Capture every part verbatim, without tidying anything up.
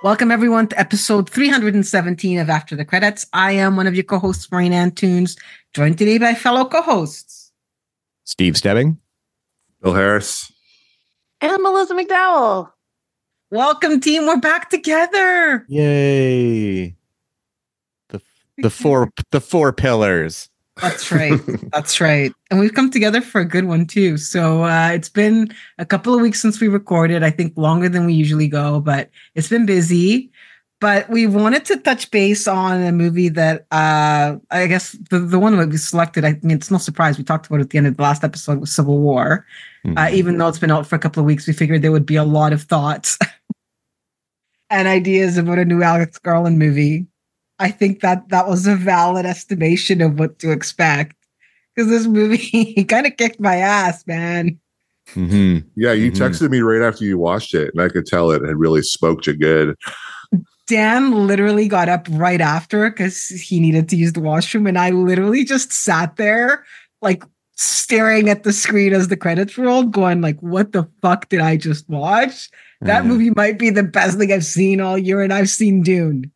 Welcome, everyone, to episode three hundred seventeen of After the Credits. I am one of your co-hosts, Maureen Antunes, joined today by fellow co-hosts Steve Stebbing, Bill Harris, and Melissa McDowell. Welcome, team. We're back together. Yay. The the four the four pillars. That's right. That's right. And we've come together for a good one, too. So uh, it's been a couple of weeks since we recorded, I think longer than we usually go, but it's been busy. But we wanted to touch base on a movie that uh, I guess the, the one that we selected, I mean, it's no surprise. We talked about it at the end of the last episode was Civil War. Mm-hmm. Uh, even though it's been out for a couple of weeks, we figured there would be a lot of thoughts and ideas about a new Alex Garland movie. I think that that was a valid estimation of what to expect, because this movie kind of kicked my ass, man. Mm-hmm. Yeah, you mm-hmm. texted me right after you watched it, and I could tell it had really spoke you good. Dan literally got up right after because he needed to use the washroom, and I literally just sat there, like staring at the screen as the credits rolled, going like, "What the fuck did I just watch? That mm. movie might be the best thing I've seen all year, and I've seen Dune."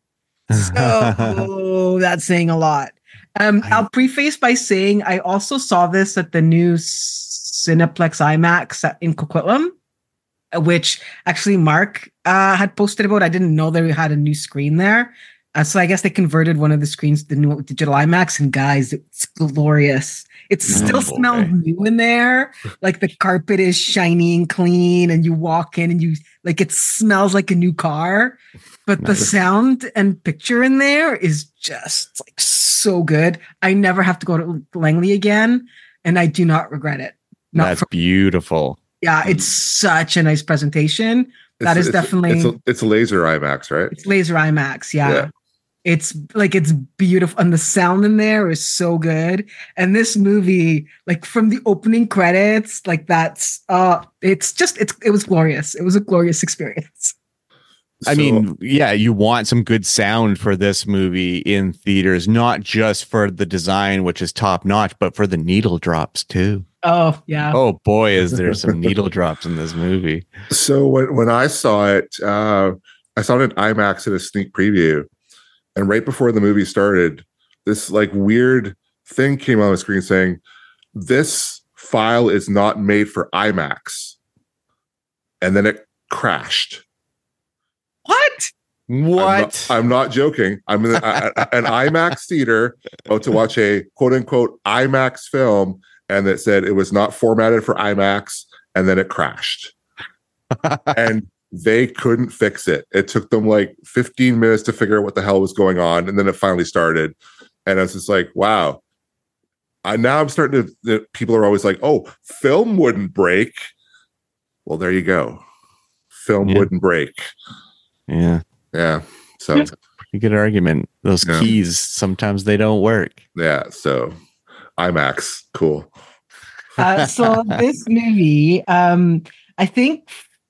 So that's saying a lot. Um, I'll preface by saying I also saw this at the new Cineplex IMAX in Coquitlam, which actually Mark uh, had posted about. I didn't know they had a new screen there. Uh, so I guess they converted one of the screens to new digital IMAX. And guys, it's glorious. It still oh, smells new in there. Like the carpet is shiny and clean, and you walk in and you like it smells like a new car. But the sound and picture in there is just like so good. I never have to go to Langley again, and I do not regret it. Not That's for- beautiful. Yeah, it's such a nice presentation. It's, that is it's, definitely it's a, it's a laser IMAX, right? It's laser IMAX. Yeah. yeah. It's like it's beautiful, and the sound in there is so good. And this movie, like from the opening credits, like that's uh it's just it's it was glorious. It was a glorious experience. I so, mean, yeah, you want some good sound for this movie in theaters, not just for the design, which is top notch, but for the needle drops too. Oh, yeah. Oh, boy, is there some needle drops in this movie. So when, when I saw it, uh, I saw it in IMAX at a sneak preview. And right before the movie started, this like weird thing came on the screen saying, this file is not made for IMAX. And then it crashed. What? What? I'm not, I'm not joking. I'm in a, a, an IMAX theater about to watch a quote unquote IMAX film, and it said it was not formatted for IMAX, and then it crashed. And they couldn't fix it. It took them like fifteen minutes to figure out what the hell was going on, and then it finally started. And I was just like, wow. I, now I'm starting to, the, people are always like, oh, film wouldn't break. Well, there you go. Film yeah. wouldn't break. Yeah. Yeah. So you get an argument. Those yeah. keys, sometimes they don't work. Yeah. So IMAX. Cool. Uh, so this movie, um, I think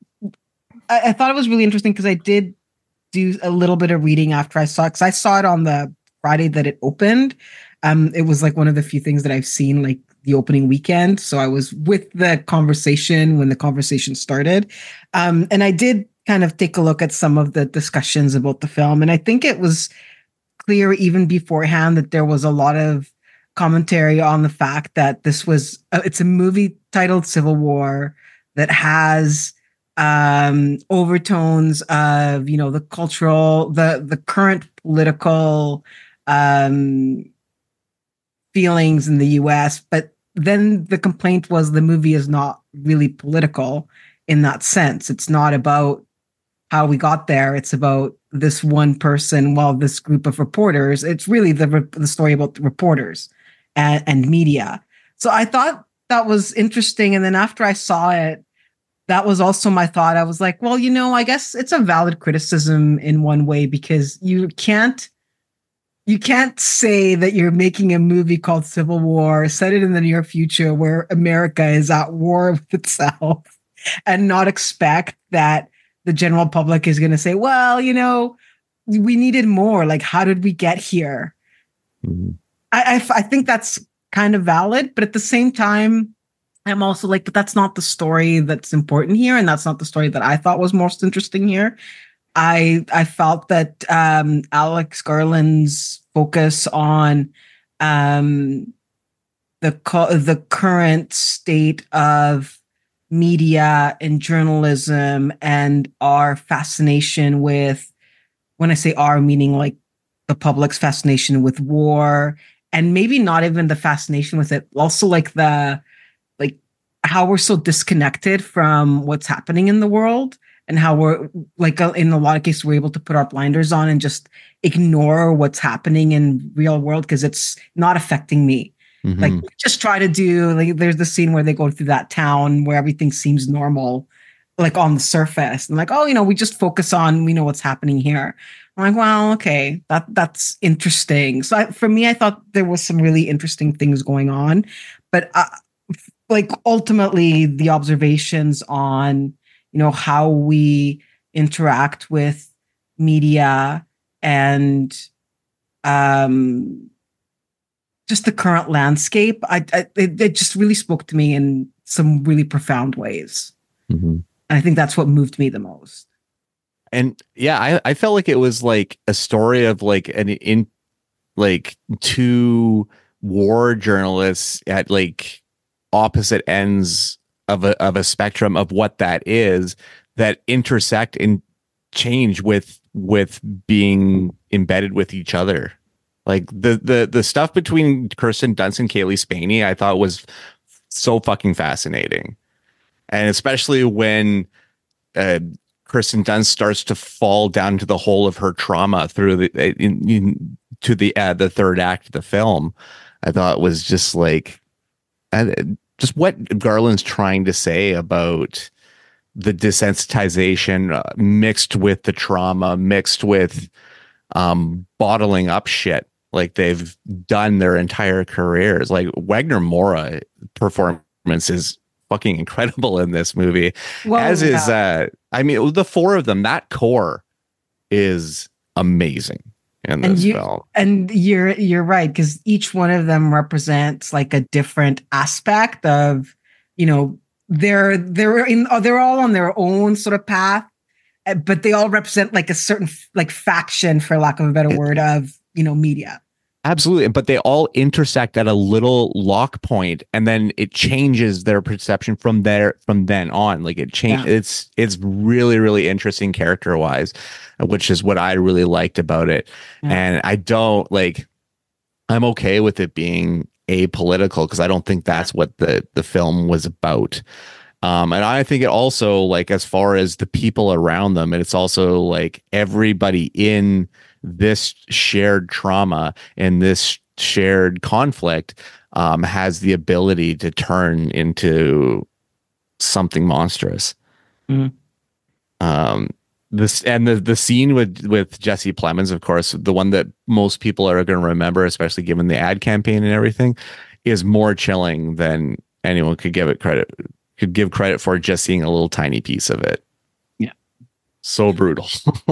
I, I thought it was really interesting because I did do a little bit of reading after I saw it, because I saw it on the Friday that it opened. Um, it was like one of the few things that I've seen like the opening weekend. So I was with the conversation when the conversation started. Um, and I did kind of take a look at some of the discussions about the film. And I think it was clear even beforehand that there was a lot of commentary on the fact that this was, uh, it's a movie titled Civil War that has um, overtones of, you know, the cultural, the, the current political um, feelings in the U S. But then the complaint was the movie is not really political in that sense. It's not about how we got there. It's about this one person, well, this group of reporters. It's really the the story about the reporters and, and media. So I thought that was interesting. And then after I saw it, that was also my thought. I was like, well, you know, I guess it's a valid criticism in one way, because you can't you can't say that you're making a movie called Civil War, set it in the near future where America is at war with itself, and not expect that the general public is going to say, well, you know, we needed more. Like, how did we get here? Mm-hmm. I, I, I think that's kind of valid. But at the same time, I'm also like, but that's not the story that's important here. And that's not the story that I thought was most interesting here. I I felt that um, Alex Garland's focus on um, the co- the current state of media and journalism and our fascination with, when I say our, meaning like the public's fascination with war, and maybe not even the fascination with it, also like the like how we're so disconnected from what's happening in the world, and how we're like uh, in a lot of cases we're able to put our blinders on and just ignore what's happening in real world because it's not affecting me. Mm-hmm. Like just try to do like there's the scene where they go through that town where everything seems normal, like on the surface, and like, oh, you know, we just focus on, we know what's happening here. I'm like, well, okay, that that's interesting. So I, for me, I thought there was some really interesting things going on, but uh, like ultimately the observations on, you know, how we interact with media and um, just the current landscape, I, I it, it just really spoke to me in some really profound ways. Mm-hmm. And I think that's what moved me the most. And yeah, I, I felt like it was like a story of like an in like two war journalists at like opposite ends of a of a spectrum of what that is, that intersect and change with with being embedded with each other. Like the the the stuff between Kirsten Dunst and Kaylee Spaney, I thought was so fucking fascinating, and especially when uh, Kirsten Dunst starts to fall down to the hole of her trauma through the in, in, to the uh, the third act of the film, I thought was just like uh, just what Garland's trying to say about the desensitization uh, mixed with the trauma, mixed with um, bottling up shit like they've done their entire careers. Like Wagner Moura performance is fucking incredible in this movie, well, as yeah. is uh I mean the four of them. That core is amazing in this and you, film. And you're you're right, because each one of them represents like a different aspect of, you know, they're they're in they're all on their own sort of path, but they all represent like a certain like faction, for lack of a better word, of, you know, media. Absolutely. But they all intersect at a little lock point, and then it changes their perception from there from then on. Like it changed. Yeah. It's it's really, really interesting character wise, which is what I really liked about it. Yeah. And I don't like I'm okay with it being apolitical because I don't think that's what the the film was about. Um, and I think it also, like, as far as the people around them, and it's also like everybody in this shared trauma and this shared conflict um, has the ability to turn into something monstrous. Mm-hmm. Um, this and the the scene with with Jesse Plemons, of course, the one that most people are going to remember, especially given the ad campaign and everything, is more chilling than anyone could give it credit. Could give credit for just seeing a little tiny piece of it. Yeah. So brutal.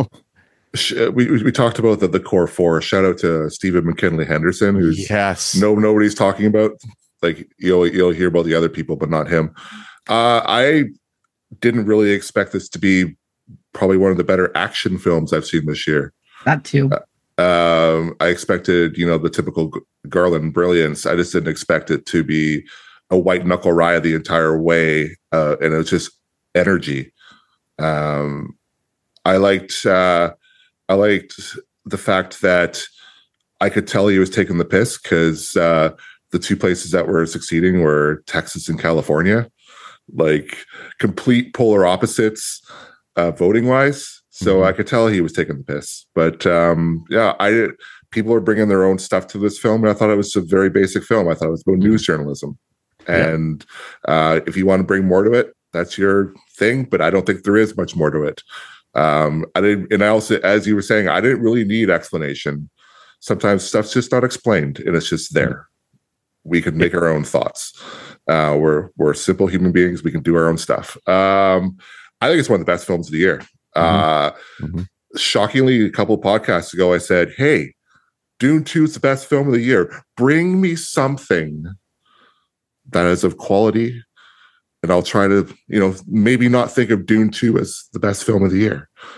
we, we we talked about the, the core four. Shout out to Stephen McKinley Henderson, who's yes. no nobody's talking about. Like you'll you'll hear about the other people, but not him. Uh, I didn't really expect this to be probably one of the better action films I've seen this year. That too. Uh, um, I expected, you know, the typical Garland brilliance. I just didn't expect it to be a white knuckle riot the entire way, uh, and it was just energy. Um, I liked, uh, I liked the fact that I could tell he was taking the piss because uh, the two places that were succeeding were Texas and California, like complete polar opposites, uh, voting wise. So mm-hmm. I could tell he was taking the piss. But um, yeah, I people are bringing their own stuff to this film, and I thought it was a very basic film. I thought it was about news journalism. And uh, if you want to bring more to it, that's your thing. But I don't think there is much more to it. Um, I didn't, and I also, as you were saying, I didn't really need explanation. Sometimes stuff's just not explained, and it's just there. We can make our own thoughts. Uh, we're we're simple human beings. We can do our own stuff. Um, I think it's one of the best films of the year. Mm-hmm. Uh, mm-hmm. Shockingly, a couple of podcasts ago, I said, "Hey, Dune two is the best film of the year. Bring me something that is of quality, and I'll try to, you know, maybe not think of Dune two as the best film of the year."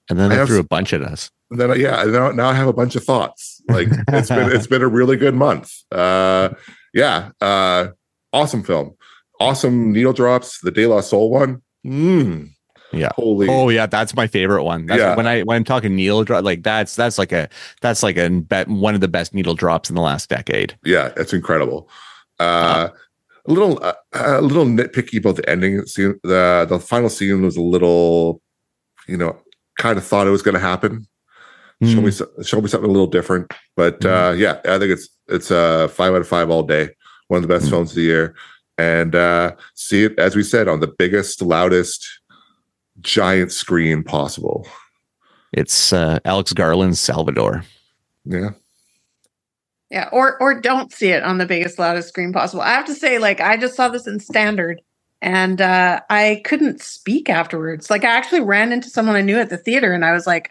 And then I they have threw s- a bunch at us. And then yeah, now now I have a bunch of thoughts. Like it's been it's been a really good month. Uh, yeah, uh, awesome film, awesome needle drops. The De La Soul one. Mm, Yeah. holy. Oh yeah, that's my favorite one. That's Yeah. when I when I'm talking needle drop, like that's that's like a that's like a bet one of the best needle drops in the last decade. Yeah, it's incredible. Uh, a little uh, a little nitpicky about the ending scene. The the final scene was a little, you know, kind of thought it was going to happen. Show me, Mm. so- show me something a little different. But uh, yeah, I think it's it's a five out of five all day. One of the best Mm. films of the year, and uh, see it as we said on the biggest, loudest, giant screen possible. It's uh, Alex Garland's Salvador. Yeah, Yeah, or or don't see it on the biggest, loudest screen possible. I have to say, like, I just saw this in standard, and uh, I couldn't speak afterwards. Like, I actually ran into someone I knew at the theater, and I was like,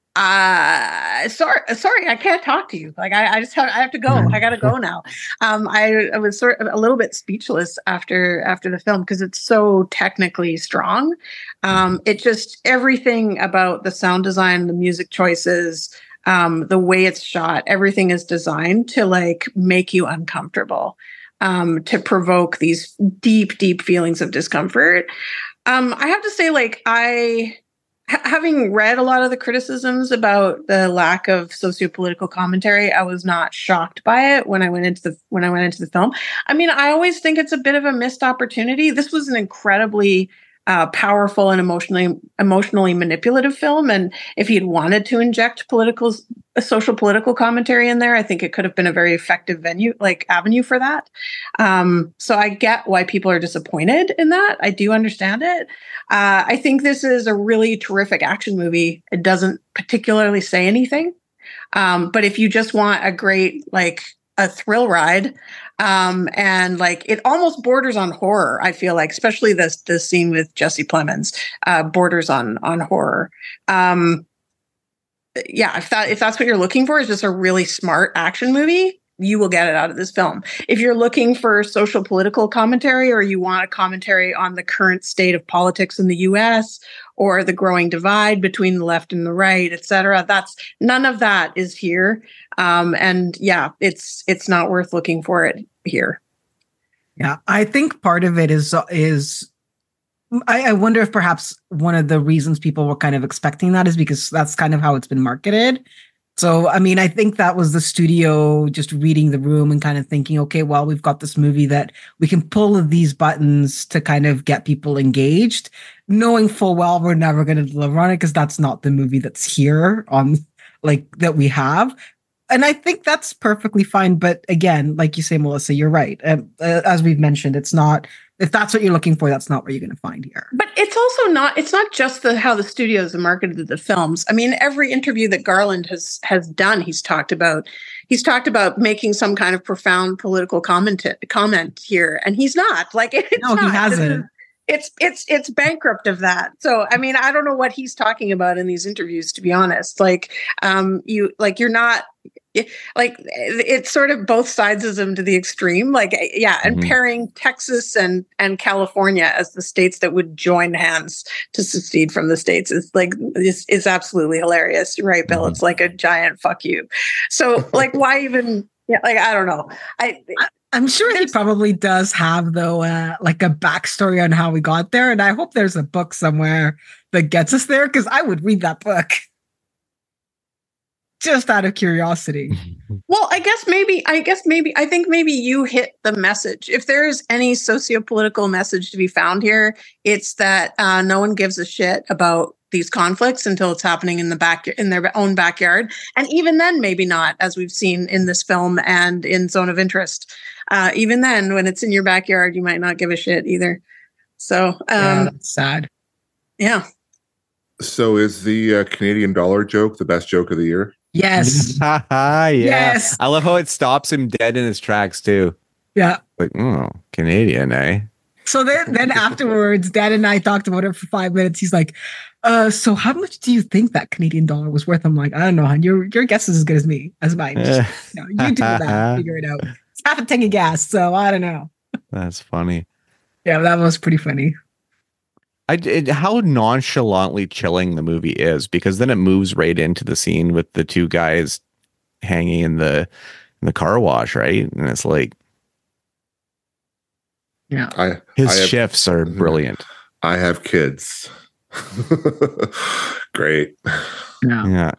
uh sorry sorry I can't talk to you, like i, I just have I have to go. I gotta go now. um I, I was sort of a little bit speechless after after the film because it's so technically strong. Um it just, everything about the sound design, the music choices, um the way it's shot, everything is designed to like make you uncomfortable, um to provoke these deep deep feelings of discomfort. um I have to say, like, I having read a lot of the criticisms about the lack of sociopolitical commentary, I was not shocked by it when I went into the when I went into the film. I mean, I always think it's a bit of a missed opportunity. This was an incredibly uh, powerful and emotionally emotionally manipulative film, and if he'd wanted to inject political, social political commentary in there, I think it could have been a very effective venue, like avenue for that. Um, so I get why people are disappointed in that. I do understand it. Uh, I think this is a really terrific action movie. It doesn't particularly say anything. Um, but if you just want a great, like, a thrill ride, um, and like it almost borders on horror, I feel like, especially this this scene with Jesse Plemons, uh, borders on on horror. Um, yeah, if that if that's what you're looking for, is just a really smart action movie, you will get it out of this film. If you're looking for social political commentary, or you want a commentary on the current state of politics in the U S or the growing divide between the left and the right, et cetera, that's none of that is here. Um, and yeah, it's it's not worth looking for it here. Yeah, I think part of it is is I, I wonder if perhaps one of the reasons people were kind of expecting that is because that's kind of how it's been marketed. So, I mean, I think that was the studio just reading the room and kind of thinking, okay, well, we've got this movie that we can pull these buttons to kind of get people engaged, knowing full well we're never going to deliver on it because that's not the movie that's here on, like, that we have. And I think that's perfectly fine. But again, like you say, Melissa, you're right. Um, uh, as we've mentioned, it's not, if that's what you're looking for, that's not what you're going to find here. But it's also not, it's not just the how the studios have marketed the films. I mean, every interview that Garland has has done, he's talked about, he's talked about making some kind of profound political comment comment here. And he's not. Like, it's No, he not. hasn't. It's it's it's bankrupt of that. So I mean, I don't know what he's talking about in these interviews, to be honest. Like, um, you like you're not like it's sort of both sidesism to the extreme. Like, yeah, and Mhm. pairing Texas and and California as the states that would join hands to secede from the states is like is is absolutely hilarious. You're right, Bill. Mhm. It's like a giant fuck you. So like, why even? Yeah, like I don't know. I. I'm sure he There's- probably does have, though, uh, like a backstory on how we got there. And I hope there's a book somewhere that gets us there, because I would read that book just out of curiosity. Well, I guess maybe, I guess maybe, I think maybe you hit the message. If there's any sociopolitical message to be found here, it's that uh, no one gives a shit about these conflicts until it's happening in the back, in their own backyard. And even then, maybe not, as we've seen in this film and in Zone of Interest. Uh, even then, when it's in your backyard, you might not give a shit either. So, um, Yeah, that's sad. yeah. So is the uh, Canadian dollar joke the best joke of the year? Yes. yeah. Yes. I love how it stops him dead in his tracks too. Yeah. Like, oh, Canadian, eh? So then, then afterwards, Dad and I talked about it for five minutes. He's like, uh, so how much do you think that Canadian dollar was worth? I'm like, I don't know, hon. Your, your guess is as good as me, as mine. Just, you know, you do that, figure it out. It's half a tank of gas, so I don't know. That's funny. Yeah, that was pretty funny. I it, how nonchalantly chilling the movie is, because then it moves right into the scene with the two guys hanging in the in the car wash, right? And it's like, Yeah, I his I have, shifts are brilliant. I have kids. Great. yeah. Yeah.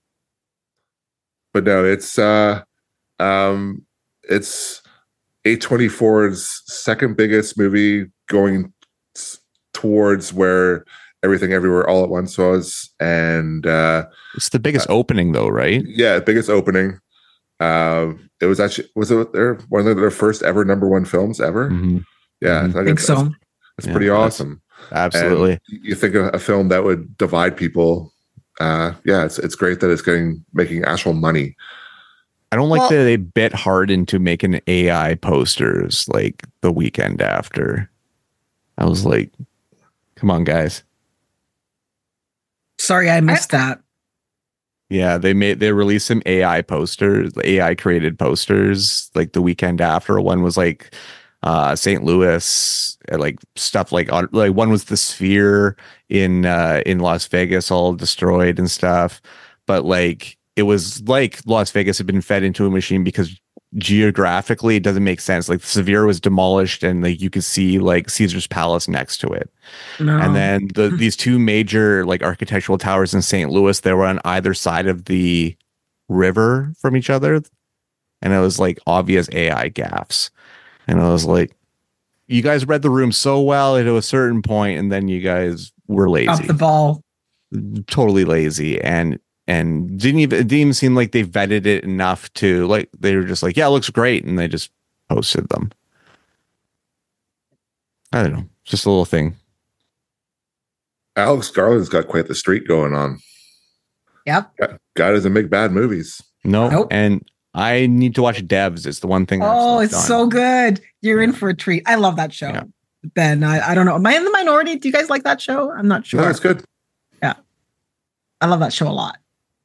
But no, it's uh um it's A twenty-four's second biggest movie, going s- towards where Everything Everywhere All at Once was, and uh It's the biggest uh, opening though, right? Yeah, biggest opening. Uh, it was actually was it their one of their first ever number one films ever? Mm-hmm. Yeah, mm-hmm. I think, think so. That's, that's yeah, pretty awesome. Absolutely. And you think of a film that would divide people. Uh, yeah, it's it's great that it's getting making actual money. I don't like well, that they bit hard into making A I posters like The Weekend After. I was like, come on, guys. Sorry, I missed I, that. Yeah, they made they released some A I posters, A I created posters, like The Weekend After. One was like uh Saint Louis, like stuff like like one was the Sphere in uh in Las Vegas all destroyed and stuff. But like it was like Las Vegas had been fed into a machine, because geographically it doesn't make sense. Like the Sphere was demolished and like you could see like Caesar's Palace next to it. No. And then the these two major like architectural towers in Saint Louis, they were on either side of the river from each other. And it was like obvious A I gaffes. And I was like, you guys read the room so well at a certain point, and then you guys were lazy. Off the ball. Totally lazy. And and didn't even it didn't even seem like they vetted it enough to, like, they were just like, yeah, it looks great, and they just posted them. I don't know. Just a little thing. Alex Garland's got quite the streak going on. Yep. Guy, guy doesn't make bad movies. No. Nope. And I need to watch Devs. It's the one thing. Oh, it's done. So good. You're yeah. in for a treat. I love that show. Yeah. Ben, I, I don't know. Am I in the minority? Do you guys like that show? I'm not sure. No, it's good. Yeah. I love that show a lot.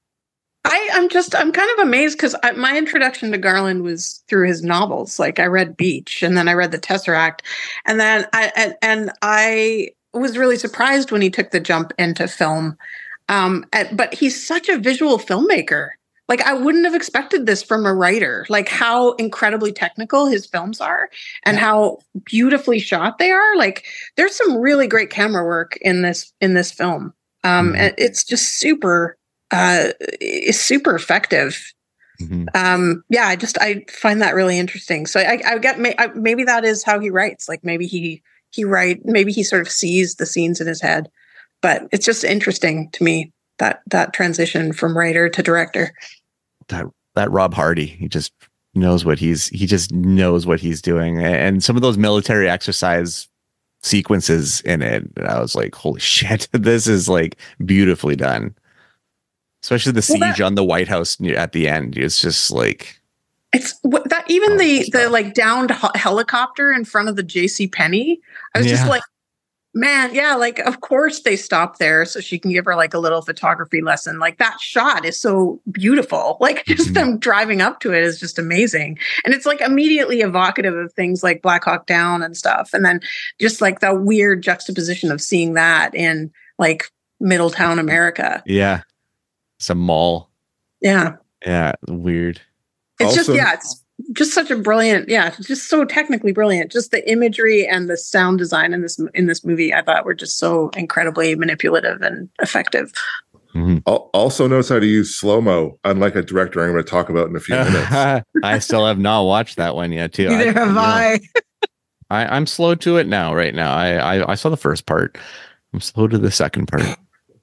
I, I'm just, I'm kind of amazed, because my introduction to Garland was through his novels. Like I read Beach, and then I read The Tesseract, and then I, and, and I was really surprised when he took the jump into film. Um, and, but he's such a visual filmmaker. Like I wouldn't have expected this from a writer, like how incredibly technical his films are and yeah. how beautifully shot they are. Like there's some really great camera work in this, in this film. Um, mm-hmm. And it's just super, uh, it's super effective. Mm-hmm. Um, yeah, I just, I find that really interesting. So I, I get, may, I, maybe that is how he writes. Like maybe he, he write, maybe he sort of sees the scenes in his head, but it's just interesting to me, that, that transition from writer to director. That that Rob Hardy, he just knows what he's he just knows what he's doing, and some of those military exercise sequences in it, I was like, holy shit, this is like beautifully done. Especially the siege well, that, on the White House at the end. It's just like it's that even oh, the the like downed helicopter in front of the J C Penney. I was yeah. just like, man, yeah, like of course they stopped there so she can give her like a little photography lesson. Like that shot is so beautiful. Like just mm-hmm. them driving up to it is just amazing. And it's like immediately evocative of things like Black Hawk Down and stuff. And then just like the weird juxtaposition of seeing that in like Middletown, America. Yeah. It's a mall. Yeah. Yeah. Weird. It's also, just, yeah, it's just such a brilliant, yeah, just so technically brilliant. Just the imagery and the sound design in this in this movie, I thought were just so incredibly manipulative and effective. Mm-hmm. Also knows how to use slow-mo, unlike a director I'm going to talk about in a few minutes. I still have not watched that one yet, too. Neither I, have I. I. I'm slow to it now, right now. I, I I saw the first part. I'm slow to the second part.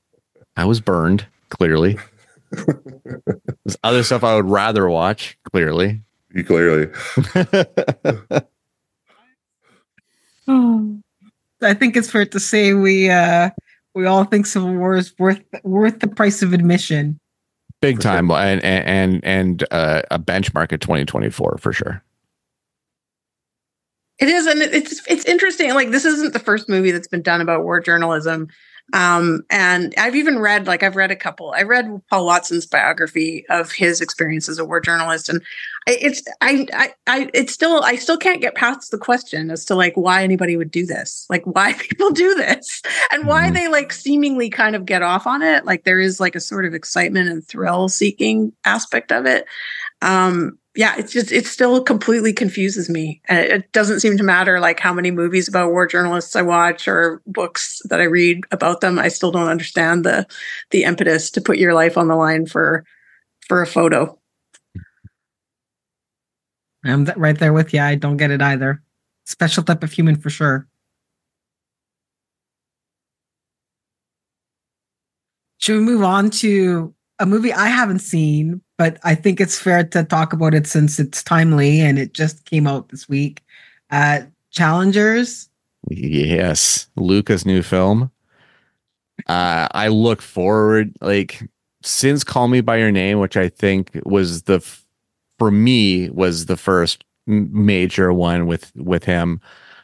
I was burned, clearly. There's other stuff I would rather watch, clearly. You clearly. Oh, I think it's fair to say we uh, we all think Civil War is worth worth the price of admission. Big time, sure. and and and uh, a benchmark at twenty twenty-four for sure. It is, and it's it's interesting. Like this isn't the first movie that's been done about war journalism. Um, and I've even read, like, I've read a couple. I read Paul Watson's biography of his experience as a war journalist. And it's I, I I it's still I still can't get past the question as to like why anybody would do this, like why people do this, and why Mhm. they like seemingly kind of get off on it. Like there is like a sort of excitement and thrill seeking aspect of it. Um, yeah, it's just it still completely confuses me, and it, it doesn't seem to matter like how many movies about war journalists I watch or books that I read about them. I still don't understand the the impetus to put your life on the line for for a photo. I'm th- right there with you. I don't get it either. Special type of human for sure. Should we move on to a movie I haven't seen, but I think it's fair to talk about it since it's timely and it just came out this week. Uh, Challengers. Yes, Luca's new film. Uh, I look forward, like since Call Me by Your Name, which I think was the f- for me was the first m- major one with with him.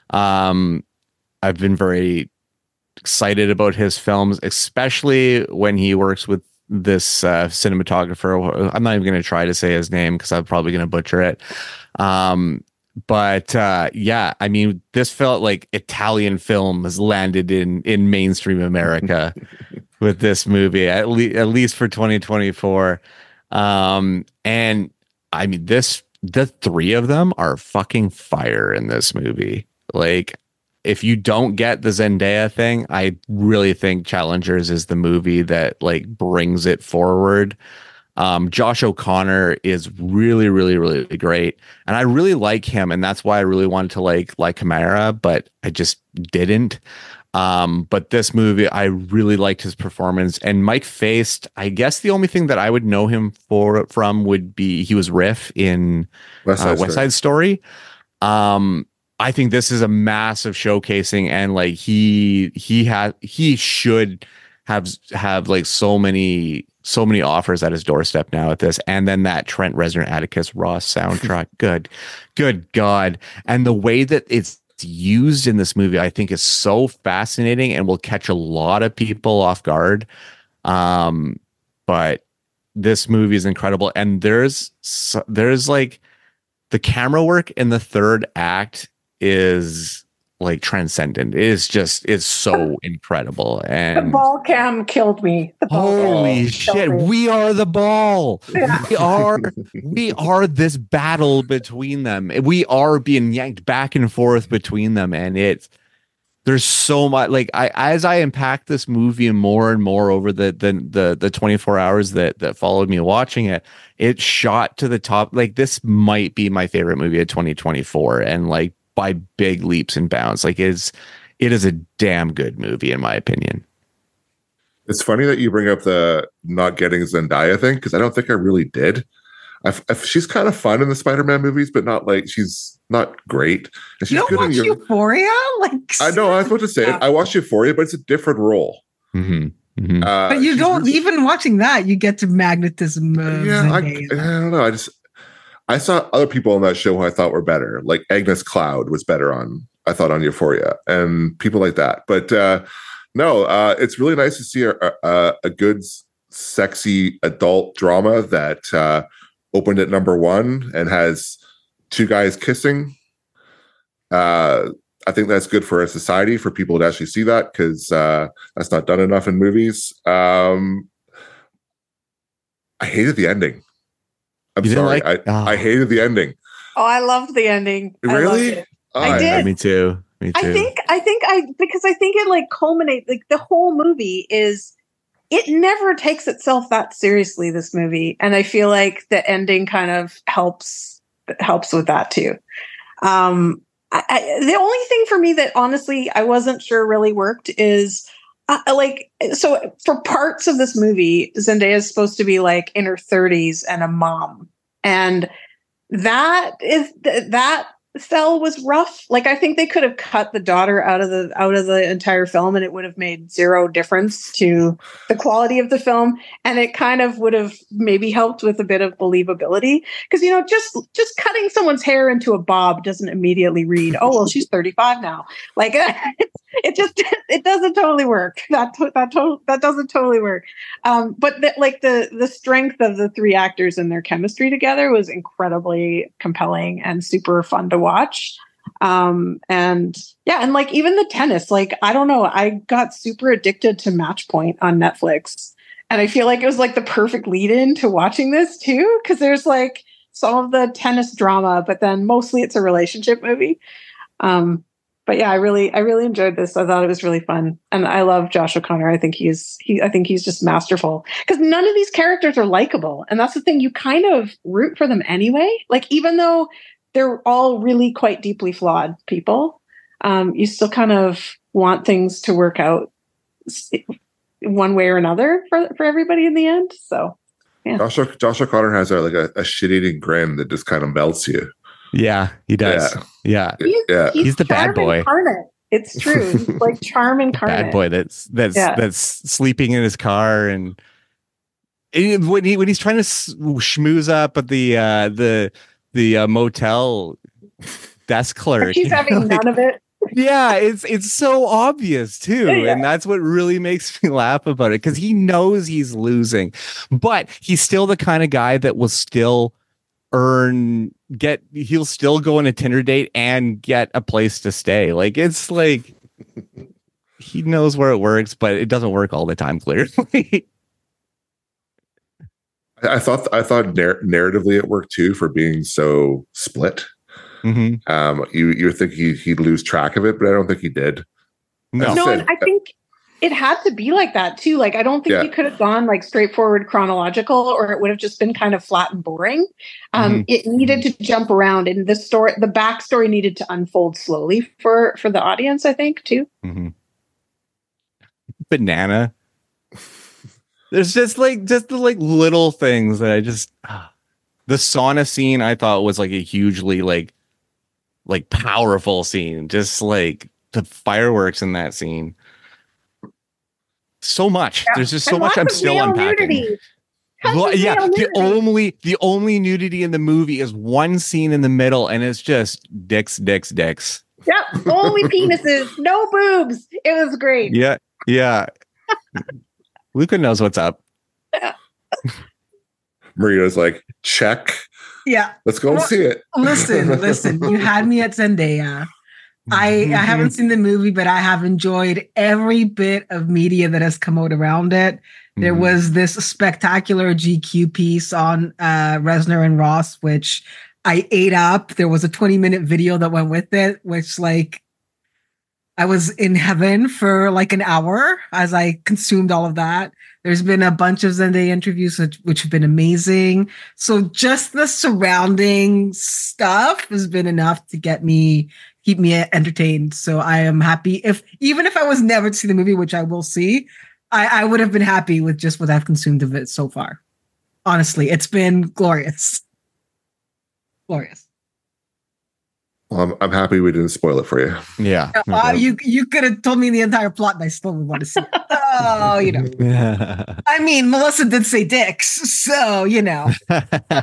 Um, I've been very excited about his films, especially when he works with this uh, cinematographer. I'm not even going to try to say his name because I'm probably going to butcher it. Um, but uh, yeah, I mean, this felt like Italian film has landed in in mainstream America with this movie, at least at least for twenty twenty-four. Um, and I mean, this the three of them are fucking fire in this movie. Like, if you don't get the Zendaya thing, I really think Challengers is the movie that like brings it forward. Um, Josh O'Connor is really, really, really great, and I really like him, and that's why I really wanted to like like Camara, but I just didn't. Um, but this movie, I really liked his performance, and Mike Faist. I guess the only thing that I would know him for from would be he was Riff in West uh, Side West Story. Side Story. Um, I think this is a massive showcasing, and like he he had he should have have like so many so many offers at his doorstep now at this, and then that Trent Reznor Atticus Ross soundtrack. good, good God, and the way that it's used in this movie, I think is so fascinating and will catch a lot of people off guard. Um, but this movie is incredible, and there's there's like the camera work in the third act is like transcendent. It is just is so incredible. The And ball cam killed me. The ball holy cam shit, killed me. we are the ball. Yeah. We are we are this battle between them. We are being yanked back and forth between them, and it's there's so much like I as I unpack this movie more and more over the the the, the twenty-four hours that that followed me watching it, it shot to the top. Like this might be my favorite movie of twenty twenty-four, and like by big leaps and bounds. Like it's it is a damn good movie in my opinion. It's funny that you bring up the not getting Zendaya thing because I don't think I really did. I've, I've, she's kind of fun in the Spider-Man movies, but not like she's not great. And she's You don't good watch in your, Euphoria? Like I know I was about to say it. I watched Euphoria, but it's a different role. Mm-hmm. Mm-hmm. Uh, But you she's don't really- even watching that, you get to magnetism. Of yeah, I, I Zendaya. don't know. I just I saw other people on that show who I thought were better. Like Agnes Cloud was better on I thought on Euphoria, and people like that. But uh, no, uh, it's really nice to see a, a, a good, sexy adult drama that uh, opened at number one and has two guys kissing. Uh, I think that's good for a society for people to actually see that because uh, that's not done enough in movies. Um, I hated the ending. I'm You didn't sorry. like- I, oh. I hated the ending. Oh, I loved the ending. I loved Really? it. Oh, I did. Yeah, me too. Me too. I think I think I because I think it like culminates like the whole movie is it never takes itself that seriously, this movie, and I feel like the ending kind of helps helps with that too. Um, I, I, the only thing for me that honestly I wasn't sure really worked is uh, like so for parts of this movie, Zendaya is supposed to be like in her thirties and a mom, and that is that cell was rough. Like I think they could have cut the daughter out of the out of the entire film and it would have made zero difference to the quality of the film, and it kind of would have maybe helped with a bit of believability because you know just just cutting someone's hair into a bob doesn't immediately read oh well she's thirty-five now. Like it's, it just it doesn't totally work. That to, that to, that doesn't totally work. Um, but the, like the the strength of the three actors and their chemistry together was incredibly compelling and super fun to watch. Um, and yeah, and like even the tennis, like I don't know, I got super addicted to Match Point on Netflix, and I feel like it was like the perfect lead-in to watching this too, because there's like some of the tennis drama, but then mostly it's a relationship movie. Um, but yeah, I really, I really enjoyed this. I thought it was really fun, and I love Josh O'Connor. I think he's, he, I think he's just masterful because none of these characters are likable, and that's the thing. You kind of root for them anyway. Like even though they're all really quite deeply flawed people, um, you still kind of want things to work out one way or another for for everybody in the end. So, yeah. Josh, O- Josh O'Connor has a, like a, a shit-eating grin that just kind of melts you. Yeah, he does. Yeah, Yeah. He's, Yeah. He's the bad charm boy. incarnate. It's true. He's like charm incarnate. bad boy that's that's Yeah. that's sleeping in his car, and and when he when he's trying to s- schmooze up at the uh the the uh, motel desk clerk, He's you know, having like- none of it. yeah, it's it's so obvious too, Yeah. and that's what really makes me laugh about it, because he knows he's losing, but he's still the kind of guy that will still earn get he'll still go on a Tinder date and get a place to stay. Like it's like he knows where it works, but it doesn't work all the time, clearly. I thought I thought narr- narratively it worked too for being so split. hmm Um, you you would think he, he'd lose track of it, but I don't think he did. No. No, said- and I think it had to be like that too. Like, I don't think Yeah. you could have gone like straightforward chronological, or it would have just been kind of flat and boring. Um, It needed to jump around, and the story, the backstory needed to unfold slowly for for the audience. I think too. hmm Banana. There's just like just the like little things that I just the sauna scene I thought was like a hugely like like powerful scene. Just like the fireworks in that scene. So much. There's just so And much lots I'm of still male unpacking. nudity. Tons Well, of yeah, male the nudity. only the only nudity in the movie is one scene in the middle, and it's just dicks, dicks, dicks. Yep, only penises, no boobs. It was great. Yeah, yeah. Luca knows what's up. Marita's like, check. Yeah. Let's go and Well, see it. Listen, listen. You had me at Zendaya. I, I haven't seen the movie, but I have enjoyed every bit of media that has come out around it. There Mhm. was this spectacular G Q piece on uh, Reznor and Ross, which I ate up. There was a twenty minute video that went with it, which like I was in heaven for like an hour as I consumed all of that. There's been a bunch of Zendaya interviews which, which have been amazing. So just the surrounding stuff has been enough to get me keep me entertained. So I am happy if even if I was never to see the movie, which I will see, I, I would have been happy with just what I've consumed of it so far. Honestly, it's been glorious. Glorious. Well, I'm, I'm happy we didn't spoil it for you. Yeah. Uh, you you could have told me the entire plot and I still would want to see it. Oh, you know. I mean, Melissa did say dicks, so you know. Who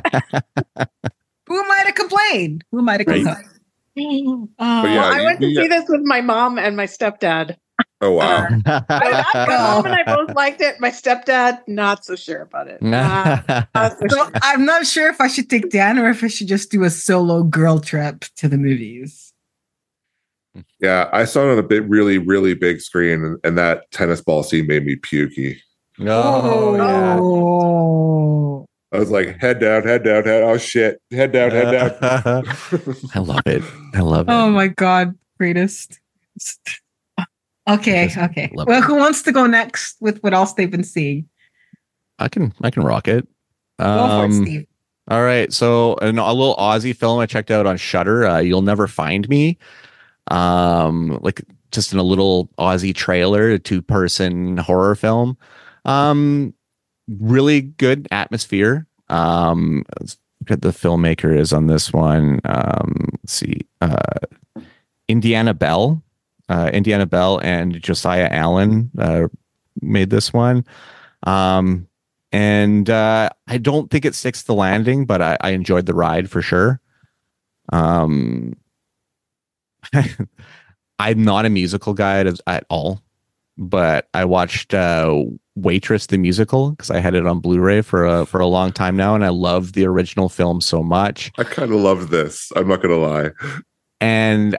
am I to complain? Who am I to Right. complain? Oh, But yeah, I you- went to you- see this with my mom and my stepdad. Oh wow. My mom and I both liked it. My stepdad, not so sure about it. Not, not so so sure. I'm not sure if I should take Dan or if I should just do a solo girl trip to the movies. Yeah, I saw it on a bit really, really big screen, and, and that tennis ball scene made me pukey. Oh, yeah. Oh. I was like, head down, head down, head. Oh shit, head down, head down. I love it. I love it. Oh my god, greatest. Okay, Just okay. love Well, it. who wants to go next with what else they've been seeing? I can I can rock it. Go for it, Um, Steve. all right, so an, a little Aussie film I checked out on Shudder. Uh, You'll Never Find Me. Um, like just in a little Aussie trailer, a two person horror film. Um, really good atmosphere. Um, let's look at the filmmaker is on this one. Um, let's see, uh, Indiana Bell, uh, Indiana Bell and Josiah Allen uh, made this one. Um, and uh, I don't think it sticks the landing, but I, I enjoyed the ride for sure. Um, I'm not a musical guy at, at all, but I watched uh, Waitress the musical because I had it on Blu-ray for a for a long time now, and I love the original film so much. I kind of love this. I'm not gonna lie. And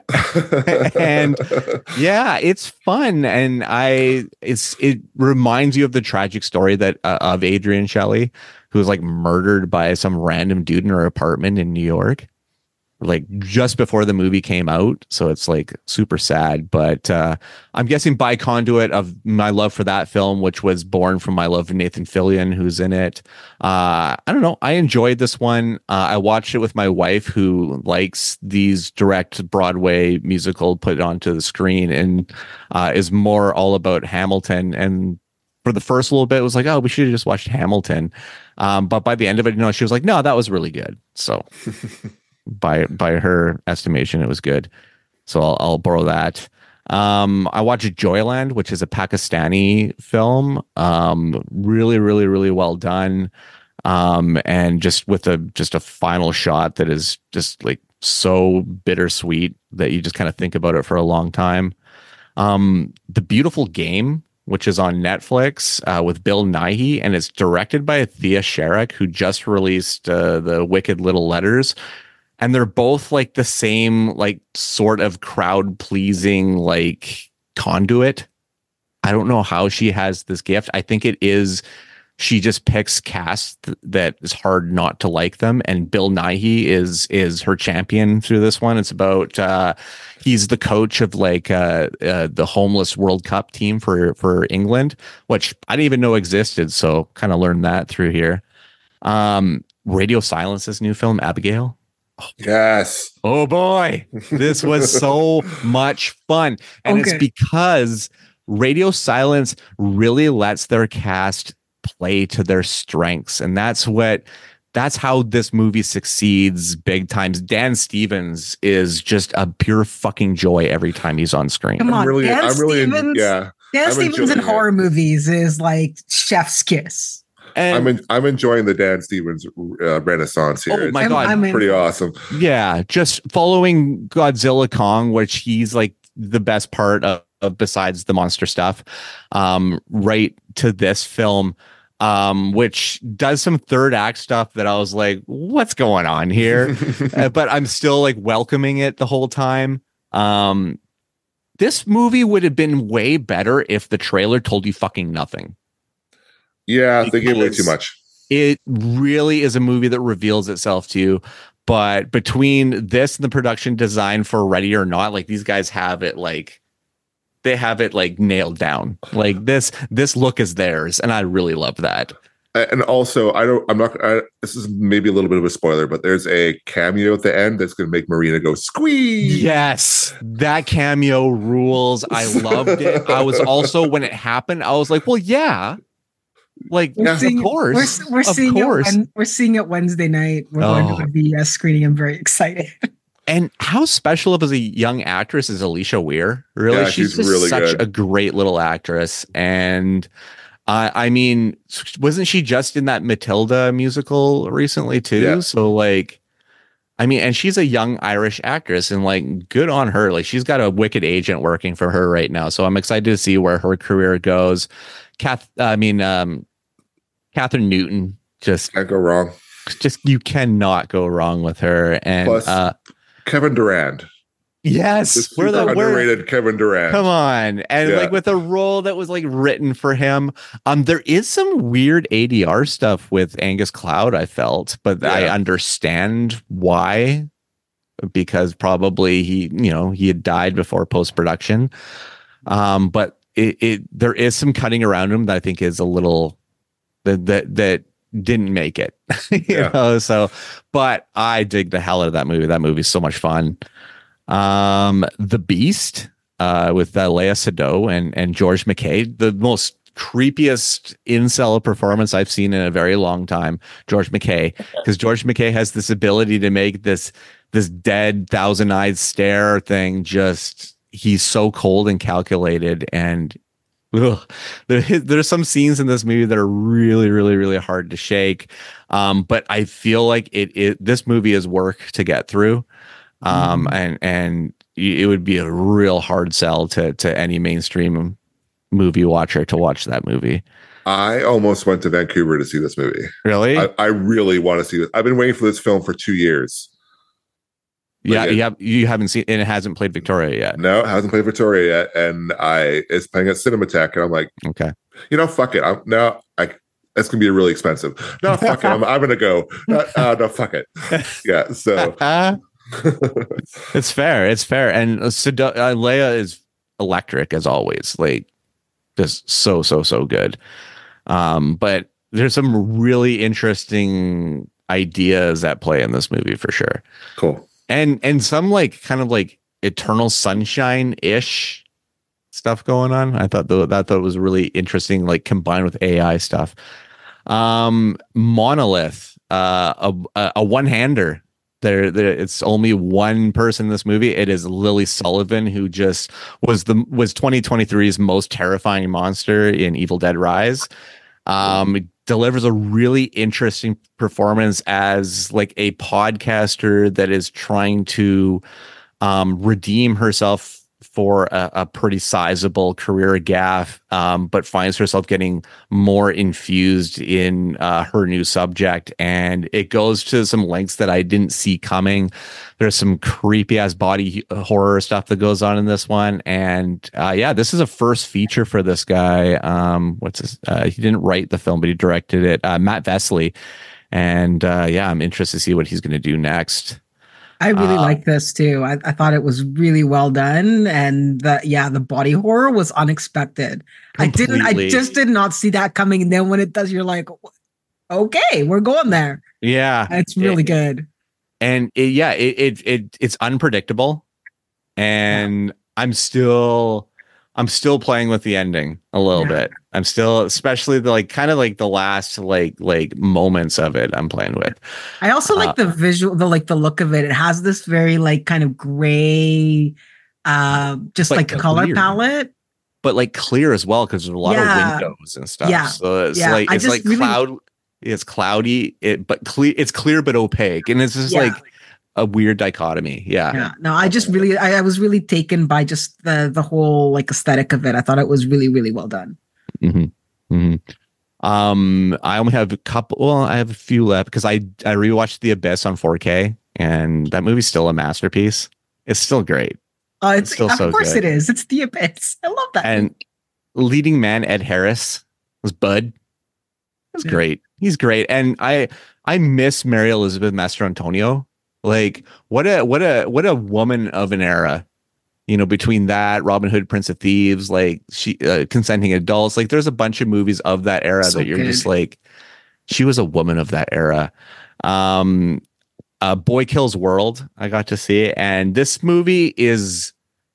and yeah, it's fun, and I it's it reminds you of the tragic story that uh, of Adrienne Shelley, who was like murdered by some random dude in her apartment in New York, like just before the movie came out. So it's like super sad. But uh, I'm guessing by conduit of my love for that film, which was born from my love of Nathan Fillion, who's in it. Uh, I don't know. I enjoyed this one. Uh, I watched it with my wife, who likes these direct Broadway musical put onto the screen and uh, is more all about Hamilton. And for the first little bit, it was like, oh, we should have just watched Hamilton. Um, but by the end of it, you know, she was like, no, that was really good. So by by her estimation, it was good. So I'll, I'll borrow that. Um, I watched Joyland, which is a Pakistani film. Um, really, really, really well done. Um, and just with a just a final shot that is just like so bittersweet that you just kind of think about it for a long time. Um, The Beautiful Game, which is on Netflix uh, with Bill Nighy, and it's directed by Thea Sharrock, who just released uh, the Wicked Little Letters. And they're both like the same, like sort of crowd pleasing, like conduit. I don't know how she has this gift. I think it is, she just picks cast that is hard not to like them. And Bill Nighy is, is her champion through this one. It's about, uh, he's the coach of like, uh, uh, the homeless World Cup team for, for England, which I didn't even know existed. So kind of learned that through here. Um, Radio Silence's new film, Abigail. Yes. Oh boy, this was so much fun. And Okay. it's because Radio Silence really lets their cast play to their strengths. And that's what that's how this movie succeeds big times. Dan Stevens is just a pure fucking joy every time he's on screen. Come on, I'm really, Dan I'm really, Stevens? yeah. Dan I'm Stevens in enjoying it. horror movies is like chef's kiss. And I'm in, I'm enjoying the Dan Stevens uh, renaissance here. Oh my It's God. I'm in- pretty awesome. yeah, just following Godzilla Kong, which he's like the best part of, of besides the monster stuff, um, right to this film, um, which does some third act stuff that I was like, what's going on here? uh, but I'm still like welcoming it the whole time. Um, this movie would have been way better if the trailer told you fucking nothing. Yeah, they gave away Because too much. It really is a movie that reveals itself to you. But between this and the production design for Ready or Not, like these guys have it like they have it like nailed down. Like this, this look is theirs, and I really love that. And also, I don't. I'm not. I, this is maybe a little bit of a spoiler, but there's a cameo at the end that's going to make Marina go squeeze. Yes, that cameo rules. I loved it. I was also when it happened, I was like, well, yeah. Like, We're of seeing, course, we're, we're of seeing course. it. When, we're seeing it Wednesday night. We're Oh. going to the uh, screening. I'm very excited. And how special of as a young actress is Alicia Weir? Really, Yeah, she's, she's just really such good. a great little actress. And uh, I mean, wasn't she just in that Matilda musical recently too? Yeah. So like, I mean, and she's a young Irish actress, and like, good on her. Like, she's got a wicked agent working for her right now. So I'm excited to see where her career goes. Kath, I mean, um, Catherine Newton, just, Can't go wrong. just you cannot go wrong with her. And Plus, uh, Kevin Durand. yes, This we're super the we're, underrated Kevin Durand. come on, and Yeah. like with a role that was like written for him. Um, there is some weird A D R stuff with Angus Cloud, I felt, but I Yeah. understand why, because probably he, you know, he had died before post production. Um, but it, it there is some cutting around him that I think is a little that that that didn't make it. you Yeah. know, so but I dig the hell out of that movie. That movie's so much fun. Um, The Beast, uh, with uh, Lea Seydoux and and George McKay, the most creepiest incel performance I've seen in a very long time. George McKay, because George McKay has this ability to make this this dead thousand eyed stare thing. Just he's so cold and calculated, and ugh, there, there's some scenes in this movie that are really, really, really hard to shake. Um, but I feel like it, it this movie is work to get through. Um, Mhm. and and it would be a real hard sell to to any mainstream movie watcher to watch that movie. I almost went to Vancouver to see this movie. Really? I, I really want to see this. I've been waiting for this film for two years. Yeah, Like, you have you haven't seen, and it hasn't played Victoria yet. No, it hasn't played Victoria yet, and I it's playing at Cinematheque, and I'm like, Okay, you know, fuck it. I'm no, I it's gonna be really expensive. No, fuck it. I'm, I'm gonna go. Uh, uh, no, fuck it. Yeah. So it's fair. It's fair. And uh, Sedu- uh, Leia is electric as always. Like, just so so so good. Um, but there's some really interesting ideas at play in this movie for sure. Cool. And and some like kind of like Eternal Sunshine ish stuff going on. I thought th- that thought was really interesting, like combined with A I stuff. Um, Monolith, uh, a a one hander. There, there, it's only one person in this movie. It is Lily Sullivan, who just was the was twenty twenty-three's most terrifying monster in Evil Dead Rise. Um, delivers a really interesting performance as like a podcaster that is trying to um, redeem herself for a, a pretty sizable career gaffe, um, but finds herself getting more infused in uh, her new subject. And it goes to some lengths that I didn't see coming. There's some creepy ass body horror stuff that goes on in this one. And uh, yeah, this is a first feature for this guy. Um, what's his, uh, he didn't write the film, but he directed it, uh, Matt Vesely. And uh, yeah, I'm interested to see what he's going to do next. I really Uh, like this too. I, I thought it was really well done, and the yeah, the body horror was unexpected. I didn't. I Completely. just did not see that coming. And then when it does, you're like, okay, we're going there. Yeah, It's really it- good. and it, yeah, it, it it it's unpredictable, and I'm still I'm still playing with the ending a little Yeah. bit. I'm still, especially the like kind of like the last like like moments of it. I'm playing with. I also like Uh, the visual, the like the look of it. It has this very like kind of gray, uh, just But like color clear. palette. But like clear as well because there's a lot Yeah. of windows and stuff. Yeah. So it's Yeah. like I it's just like really- cloud. It's cloudy, it but clear. It's clear but opaque, and it's just Yeah. like a weird dichotomy. Yeah. Yeah, no, I just really, I, I was really taken by just the the whole like aesthetic of it. I thought it was really, really well done. hmm hmm Um, I only have a couple. Well, I have a few left because I I rewatched The Abyss on four K, and that movie's still a masterpiece. It's still great. Uh, it's, still of so course good. it is. It's The Abyss. I love that. And leading man Ed Harris was Bud. That's Yeah. great. He's great, and I I miss Mary Elizabeth Mastrantonio. Like what a what a what a woman of an era. You know, between that, Robin Hood, Prince of Thieves, like she uh, Consenting Adults, like there's a bunch of movies of that era So that you're good. just like, she was a woman of that era. Um, uh, Boy Kills World, I got to see it, and this movie is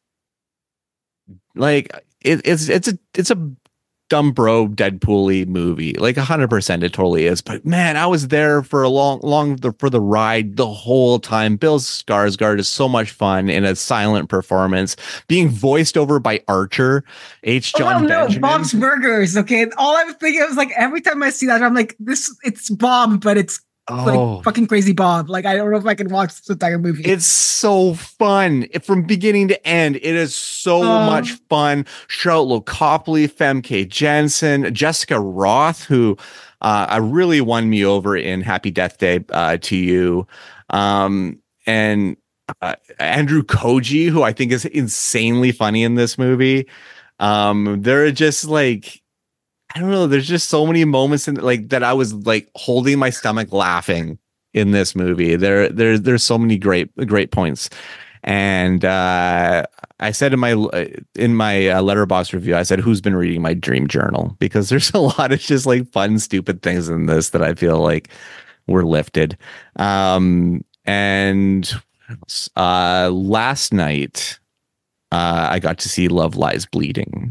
like it, it's it's a it's a dumb bro Deadpool-y movie, like a hundred percent it totally is. But man, I was there for a long long the, for the ride the whole time. Bill Skarsgård is so much fun in a silent performance, being voiced over by Archer, H. John oh no, Benjamin. Bob's Burgers. Okay, all I was thinking was like every time I see that, I'm like, this. It's Bob, but it's Oh, like fucking crazy Bob. Like I don't know if I can watch this entire movie. it's so fun It- from beginning to end. It is so Oh. much fun. Charlotte Copley, Femke Jensen, Jessica Roth, who uh, I really won me over in Happy Death Day uh, to You, um, and uh, Andrew Koji, who I think is insanely funny in this movie. Um, they're just like, I don't know. There's just so many moments in like that I was like holding my stomach laughing in this movie. There, there, there's so many great, great points. And uh, I said in my in my uh, Letterboxd review, I said, "Who's been reading my dream journal?" Because there's a lot of just like fun, stupid things in this that I feel like were lifted. Um, and uh, last night, uh, I got to see Love Lies Bleeding.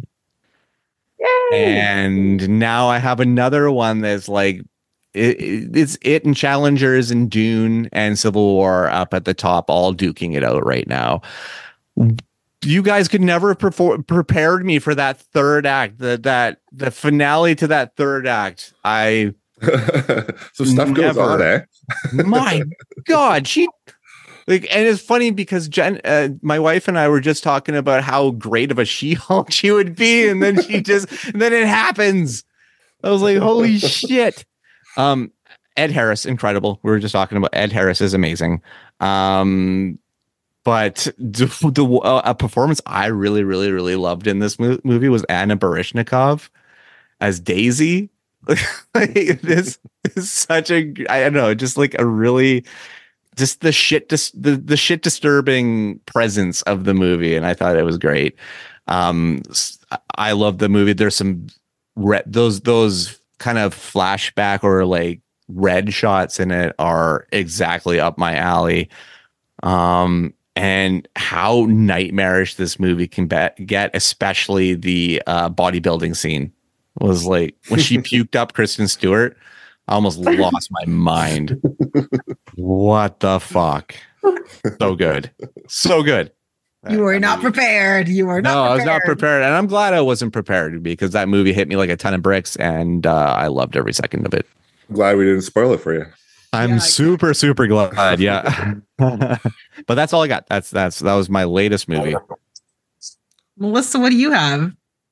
And now I have another one that's like it, it- it's it and Challengers and Dune and Civil War up at the top, all duking it out right now. You guys could never have perfor- prepared me for that third act, the, that the finale to that third act. I So stuff goes Never. on, eh? my God, she Like, and it's funny because Jen, uh, my wife and I were just talking about how great of a She-Hulk she would be, and then she just, and then it happens. I was like, holy shit. Um, Ed Harris, incredible. We were just talking about Ed Harris is amazing. Um, but the, the uh, a performance I really, really, really loved in this mo- movie was Anna Baryshnikov as Daisy. Like, this is such a, I don't know, just like a really, just the shit, dis- the the shit disturbing presence of the movie, and I thought it was great. Um, I love the movie. There's some re- those those kind of flashback or like red shots in it are exactly up my alley. Um, and how nightmarish this movie can be- get, especially the uh, bodybuilding scene, was like when she puked up Kristen Stewart. I almost lost my mind. What the fuck? So good. So good. You were That not movie. prepared. You were not No, prepared. I was not prepared. And I'm glad I wasn't prepared because that movie hit me like a ton of bricks and uh, I loved every second of it. Glad we didn't spoil it for you. I'm Yeah, super, super glad. Yeah. But that's all I got. That's, that's, that was my latest movie. Melissa, what do you have?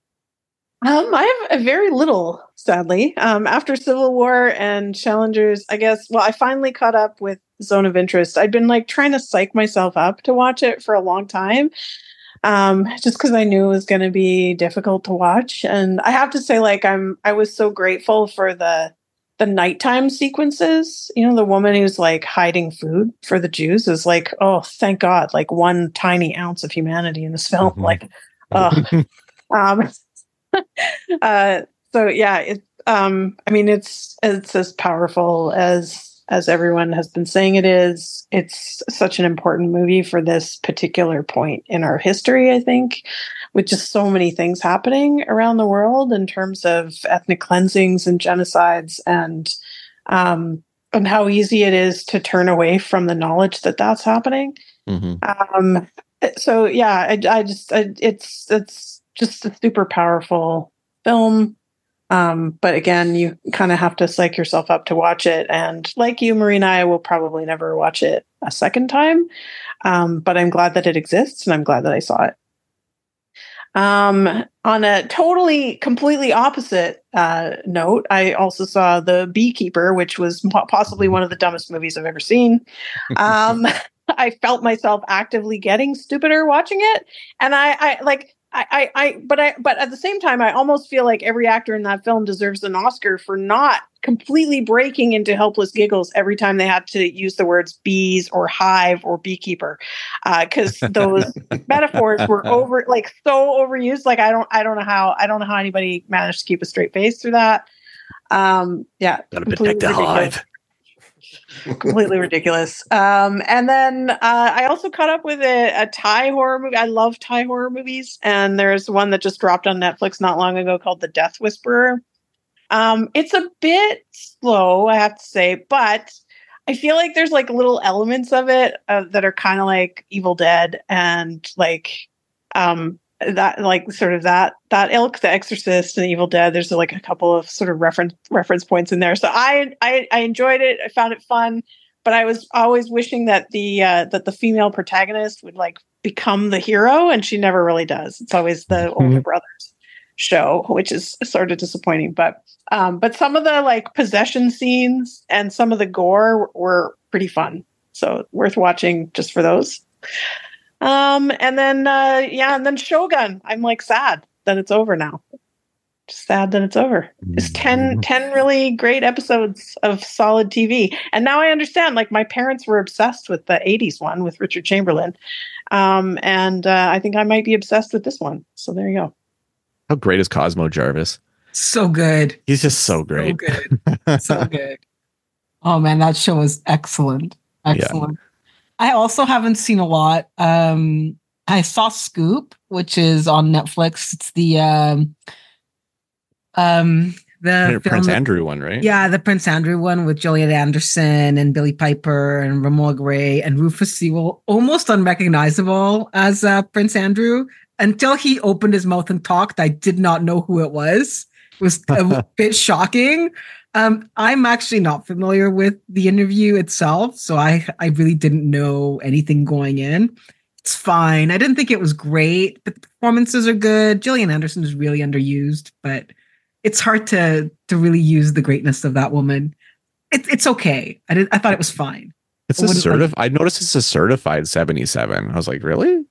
Um, I have a very little, sadly. Um, after Civil War and Challengers, I guess, well, I finally caught up with Zone of Interest. I'd been like trying to psych myself up to watch it for a long time. Um, just because I knew it was going to be difficult to watch. And I have to say, like, I'm, I was so grateful for the, the nighttime sequences. You know, the woman who's like hiding food for the Jews is like, oh, thank God, like one tiny ounce of humanity in this film. Mhm. Like, oh, um, uh, so yeah, it, um, I mean, it's, it's as powerful as, as everyone has been saying it is. It's such an important movie for this particular point in our history, I think, with just so many things happening around the world in terms of ethnic cleansings and genocides, and, um, and how easy it is to turn away from the knowledge that that's happening. Mhm. Um, so yeah, I, I just, I, it's, it's just a super powerful film. Um, but again, you kind of have to psych yourself up to watch it. And like you, Marina, I will probably never watch it a second time. Um, but I'm glad that it exists and I'm glad that I saw it. Um, on a totally, completely opposite uh, note, I also saw The Beekeeper, which was possibly one of the dumbest movies I've ever seen. Um, I felt myself actively getting stupider watching it. And I, I like, I, I, I, but I, but at the same time, I almost feel like every actor in that film deserves an Oscar for not completely breaking into helpless giggles every time they had to use the words bees or hive or beekeeper, because uh, those metaphors were over, like so overused. Like I don't, I don't know how, I don't know how anybody managed to keep a straight face through that. Um, yeah, Gotta protect the hive. Completely ridiculous. Um, and then uh, I also caught up with a, a Thai horror movie. I love Thai horror movies, and there's one that just dropped on Netflix not long ago called The Death Whisperer. Um, it's a bit slow, I have to say, but I feel like there's like little elements of it uh, that are kind of like Evil Dead and like um, that, like sort of that that ilk, The Exorcist and Evil Dead. There's like a couple of sort of reference reference points in there. So I I, I enjoyed it. I found it fun, but I was always wishing that the uh, that the female protagonist would like become the hero, and she never really does. It's always the mm-hmm. older brothers show, which is sort of disappointing. But um, but some of the like possession scenes and some of the gore were pretty fun. So worth watching just for those. Um, and then, uh, yeah, and then Shogun. I'm like sad that it's over now. Just sad that it's over. It's ten, ten really great episodes of solid T V. And now I understand, like my parents were obsessed with the eighties one with Richard Chamberlain. Um, and, uh, I think I might be obsessed with this one. So there you go. How great is Cosmo Jarvis? So good. He's just so great. So good. So good. Oh man, that show is excellent. Excellent. Yeah. I also haven't seen a lot. Um, I saw Scoop, which is on Netflix. It's the um, um, the Prince film, Andrew one, right? Yeah, the Prince Andrew one with Gillian Anderson and Billy Piper and Romola Gray and Rufus Sewell, almost unrecognizable as uh, Prince Andrew until he opened his mouth and talked. I did not know who it was. It was a bit shocking. Um, I'm actually not familiar with the interview itself, so I I really didn't know anything going in. It's fine. I didn't think it was great, but the performances are good. Gillian Anderson is really underused, but it's hard to to really use the greatness of that woman. It, it's okay. I did. I thought it was fine. It's I a wouldn't, certif- like- I noticed it's a certified seventy-seven. I was like, really?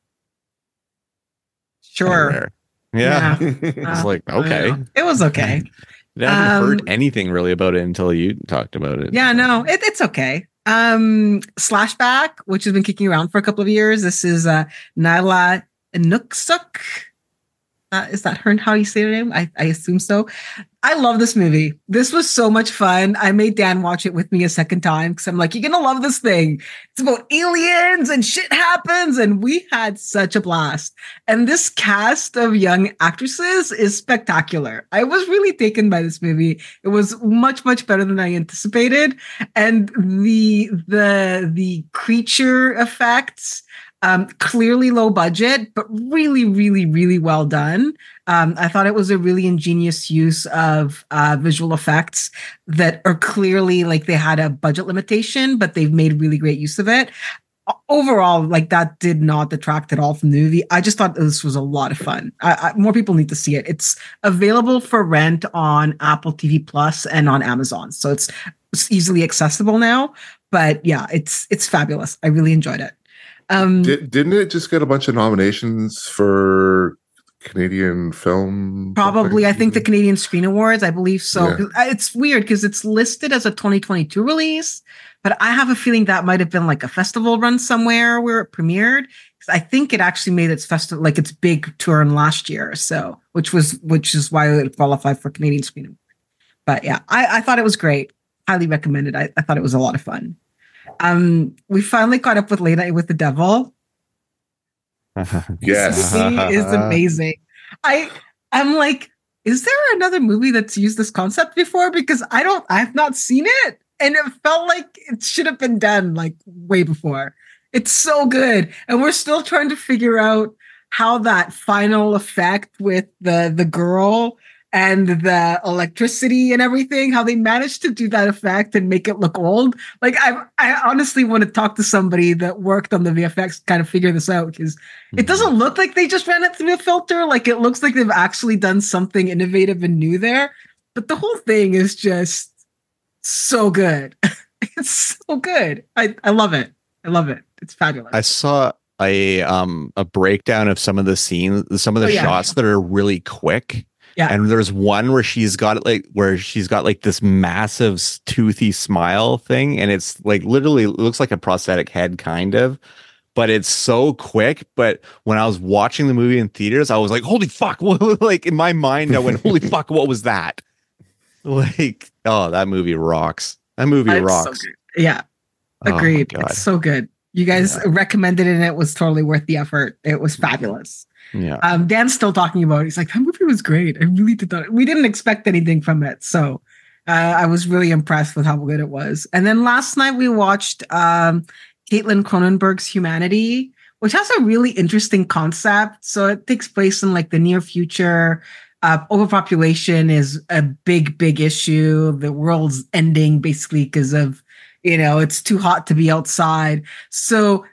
Sure. Rare. Yeah. Yeah. It's Uh, like, I don't okay. know. It was okay. I haven't Um, heard anything really about it until you talked about it. Yeah, no, it, it's okay. Um, Slashback, which has been kicking around for a couple of years. This is uh, Nyla Inukshuk. Uh, is that her? How you say her name? I, I assume so. I love this movie. This was so much fun. I made Dan watch it with me a second time because I'm like, you're gonna love this thing. It's about aliens and shit happens, and we had such a blast. And this cast of young actresses is spectacular. I was really taken by this movie. It was much, much better than I anticipated, and the the the creature effects. Um, clearly low budget, but really, really, really well done. Um, I thought it was a really ingenious use of uh, visual effects that are clearly like they had a budget limitation, but they've made really great use of it. Overall, like that did not detract at all from the movie. I just thought this was a lot of fun. I, I, more people need to see it. It's available for rent on Apple T V Plus and on Amazon, so it's, it's easily accessible now. But yeah, it's it's fabulous. I really enjoyed it. Um, Did, didn't it just get a bunch of nominations for Canadian film? Probably, something? I think the Canadian Screen Awards, I believe so. Yeah. 'Cause It's weird because it's listed as a twenty twenty-two release, but I have a feeling that might have been like a festival run somewhere where it premiered. 'Cause I think it actually made its festival, like its big turn last year, so which was which is why it qualified for Canadian Screen Award. But yeah, I, I thought it was great. Highly recommended. I, I thought it was a lot of fun. Um, we finally caught up with Late Night with the Devil. Yes. This movie is amazing. I I'm like, is there another movie that's used this concept before? Because I don't, I've not seen it, and it felt like it should have been done like way before. It's so good, and we're still trying to figure out how that final effect with the the girl and the electricity and everything, how they managed to do that effect and make it look old. Like I, I honestly want to talk to somebody that worked on the V F X to kind of figure this out, because it doesn't look like they just ran it through a filter. Like it looks like they've actually done something innovative and new there. But the whole thing is just so good. It's so good. I, I love it. I love it. It's fabulous. I saw a um a breakdown of some of the scenes, some of the Oh, yeah. shots that are really quick. Yeah. And there's one where she's got like where she's got like this massive s- toothy smile thing, and it's like literally it looks like a prosthetic head kind of, but it's so quick. But when I was watching the movie in theaters, I was like, holy fuck, what, like in my mind I went, holy fuck, what was that? Like, oh, that movie rocks. That movie It's so rocks. good. Yeah. Oh my Agreed. God. It's so good. You guys Yeah. recommended it and it was totally worth the effort. It was fabulous. Yeah. Um, Dan's still talking about it. He's like, that movie was great. I really did not. We didn't expect anything from it. So uh, I was really impressed with how good it was. And then last night we watched um, Caitlin Cronenberg's Humanity, which has a really interesting concept. So it takes place in like the near future. Uh, overpopulation is a big, big issue. The world's ending basically because of, you know, it's too hot to be outside. So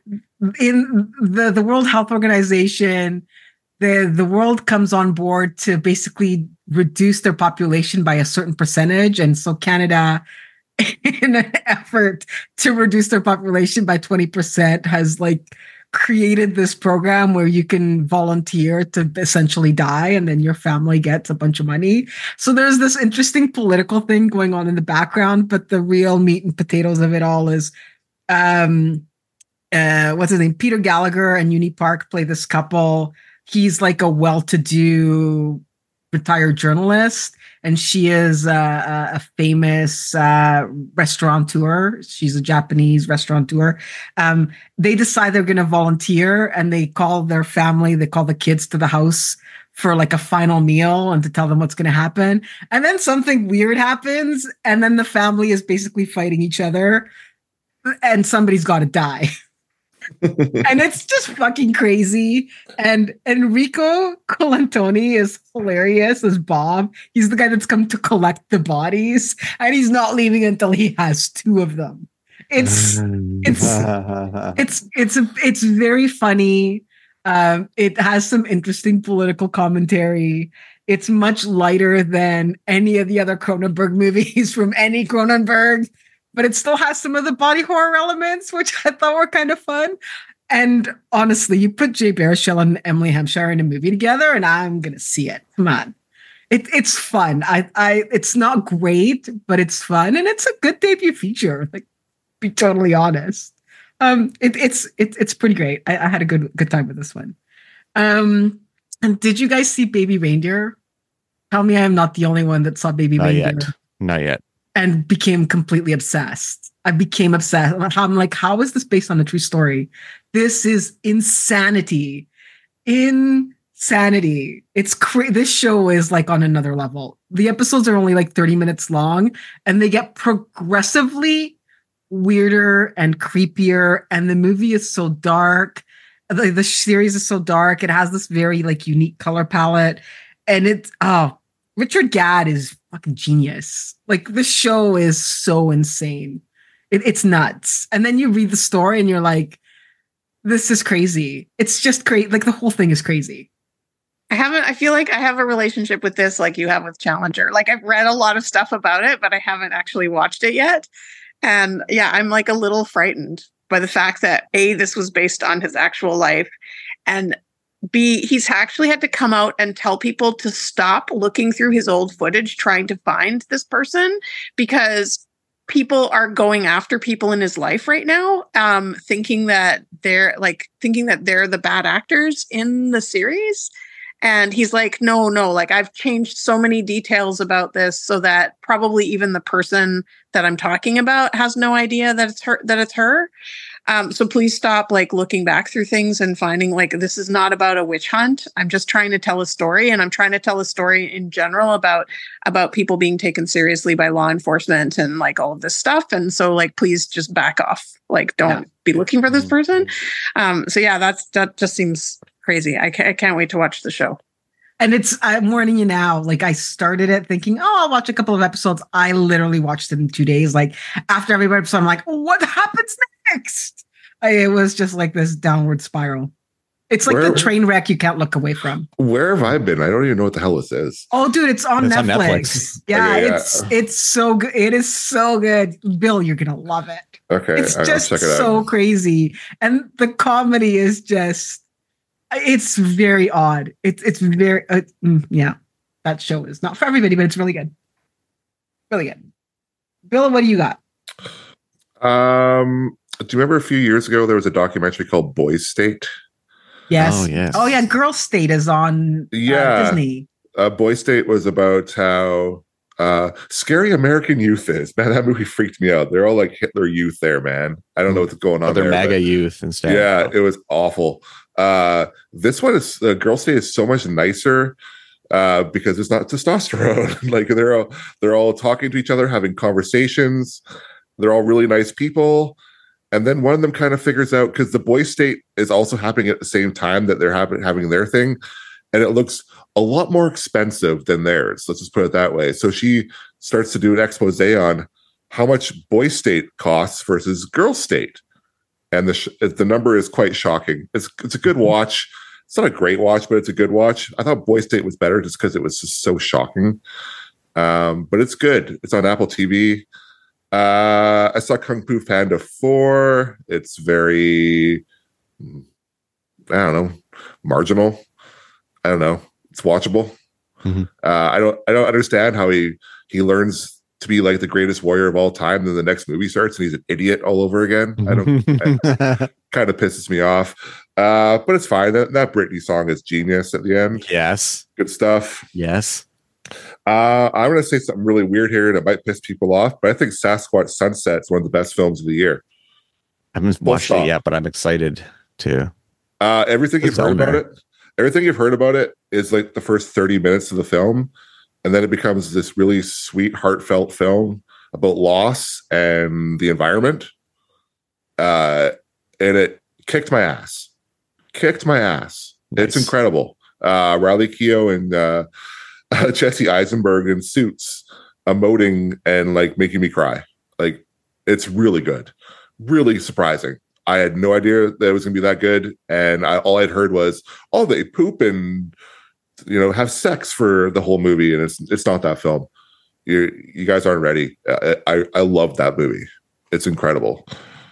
in the, the World Health Organization, the, the world comes on board to basically reduce their population by a certain percentage. And so Canada, in an effort to reduce their population by twenty percent, has like created this program where you can volunteer to essentially die and then your family gets a bunch of money. So there's this interesting political thing going on in the background, but the real meat and potatoes of it all is um uh what's his name? Peter Gallagher and Uni Park play this couple. He's like a well-to-do retired journalist, and she is uh, a famous uh, restaurateur. She's a Japanese restaurateur. Um, they decide they're going to volunteer, and they call their family, they call the kids to the house for like a final meal and to tell them what's going to happen. And then something weird happens, and then the family is basically fighting each other, and somebody's got to die. And it's just fucking crazy. And Enrico Colantoni is hilarious as Bob. He's the guy that's come to collect the bodies, and he's not leaving until he has two of them. It's it's it's it's it's very funny. Um, it has some interesting political commentary. It's much lighter than any of the other Cronenberg movies from any Cronenberg, but it still has some of the body horror elements, which I thought were kind of fun. And honestly, you put Jay Baruchel and Emily Hampshire in a movie together, and I'm gonna see it. Come on, it, it's fun. I, I, it's not great, but it's fun, and it's a good debut feature. Like, be totally honest, um, it, it's it, it's pretty great. I, I had a good good time with this one. Um, and did you guys see Baby Reindeer? Tell me I'm not the only one that saw Baby Not Reindeer. yet. Not yet. And became completely obsessed. I became obsessed. I'm like, how is this based on a true story? This is insanity. Insanity. It's crazy. This show is like on another level. The episodes are only like thirty minutes long, and they get progressively weirder and creepier. And the movie is so dark. The, the series is so dark. It has this very like unique color palette. And it's, oh, Richard Gadd is fucking genius. Like, this show is so insane. It, it's nuts. And then you read the story and you're like, this is crazy. It's just great. Like, the whole thing is crazy. I haven't, I feel like I have a relationship with this like you have with Challenger. Like, I've read a lot of stuff about it, but I haven't actually watched it yet. And yeah, I'm like a little frightened by the fact that A, this was based on his actual life, and B, he's actually had to come out and tell people to stop looking through his old footage trying to find this person, because people are going after people in his life right now, um, thinking that they're like thinking that they're the bad actors in the series. And he's like, no, no, like, I've changed so many details about this so that probably even the person that I'm talking about has no idea that it's her, that it's her. Um, so please stop like looking back through things and finding like, this is not about a witch hunt. I'm just trying to tell a story, and I'm trying to tell a story in general about, about people being taken seriously by law enforcement and like all of this stuff. And so like, please just back off. Like, don't yeah. be looking for this person. Um, so yeah, that's, that just seems crazy. I can't, I can't wait to watch the show. And it's, I'm warning you now, like, I started it thinking, oh, I'll watch a couple of episodes. I literally watched it in two days. Like, after every episode, I'm like, what happens next? I, it was just like this downward spiral. It's like Where, the train wreck you can't look away from. Where have I been? I don't even know what the hell this is. Oh, dude, it's on, it's Netflix. on Netflix. Yeah, okay, yeah, it's it's so good. It is so good. Bill, you're going to love it. Okay, It's I'll just check it so out. crazy. And the comedy is just, it's very odd. It's it's very, uh, mm, yeah, that show is not for everybody, but it's really good. Really good. Bill, what do you got? Um, do you remember a few years ago there was a documentary called Boys State? Yes. Oh, yes. Oh, yeah. Girl State is on uh, Yeah. Disney. Uh, Boys State was about how uh, scary American youth is. Man, that movie freaked me out. They're all like Hitler Youth there, man. I don't know what's going on Other there. MAGA but- youth instead. Yeah, it was awful. Uh, this one is uh, Girl State is so much nicer uh, because it's not testosterone. Like, they're all they're all talking to each other, having conversations. They're all really nice people. And then one of them kind of figures out, because the Boys State is also happening at the same time that they're having having their thing, and it looks a lot more expensive than theirs. Let's just put it that way. So she starts to do an expose on how much Boys State costs versus Girl State. And the sh- the number is quite shocking. It's it's a good watch. It's not a great watch, but it's a good watch. I thought Boys State was better just because it was just so shocking. Um, but it's good. It's on Apple T V. Uh, I saw Kung Fu Panda four. It's very, I don't know, marginal. I don't know. It's watchable. Mm-hmm. Uh, I don't. I don't understand how he he learns to be like the greatest warrior of all time. Then the next movie starts and he's an idiot all over again. I don't. I, kind of pisses me off. Uh, but it's fine. That that Britney song is genius at the end. Yes. Good stuff. Yes. Uh, I'm going to say something really weird here, and it might piss people off, but I think Sasquatch Sunset is one of the best films of the year. I haven't Full watched stop. it yet, but I'm excited to. Uh, everything you've It's heard on about there. it, everything you've heard about it is like the first thirty minutes of the film, and then it becomes this really sweet, heartfelt film about loss and the environment. Uh, and it kicked my ass. Kicked my ass. Nice. It's incredible. Uh, Riley Keough and uh, Jesse Eisenberg in suits, emoting and like making me cry. Like, it's really good, really surprising. I had no idea that it was going to be that good, and I, all I'd heard was, "Oh, they poop and you know have sex for the whole movie," and it's it's not that film. You you guys aren't ready. I I, I love that movie. It's incredible.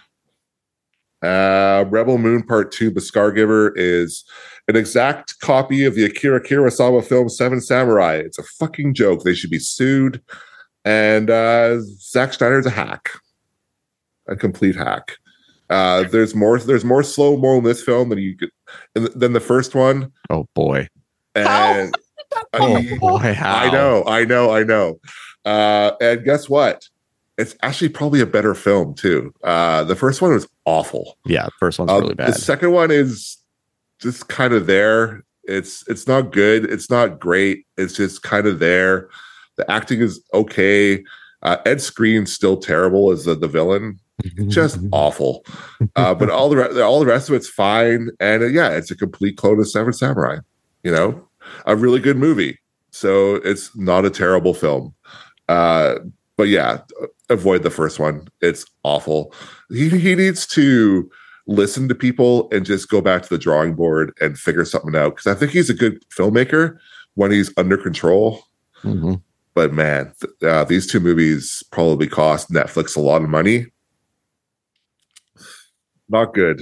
Uh, Rebel Moon Part Two: The Scargiver is an exact copy of the Akira Kurosawa film Seven Samurai. It's a fucking joke. They should be sued. And uh, Zack Snyder's a hack, a complete hack. Uh, there's more. There's more slow mo in this film than you could than the first one. Oh boy. And Oh boy. How? I know. I know. I know. Uh, and guess what? It's actually probably a better film too. Uh, the first one was awful. Yeah, the first one's Uh, really bad. The second one is just kind of there. It's it's not good. It's not great. It's just kind of there. The acting is okay. Uh, Ed Skrein's still terrible as the, the villain. Just awful. Uh, but all the re- all the rest of it's fine. And uh, yeah, it's a complete clone of Seven Samurai. You know, a really good movie. So it's not a terrible film. Uh, but yeah, avoid the first one. It's awful. He he needs to listen to people and just go back to the drawing board and figure something out. Because I think he's a good filmmaker when he's under control. Mm-hmm. But man, th- uh, these two movies probably cost Netflix a lot of money. Not good.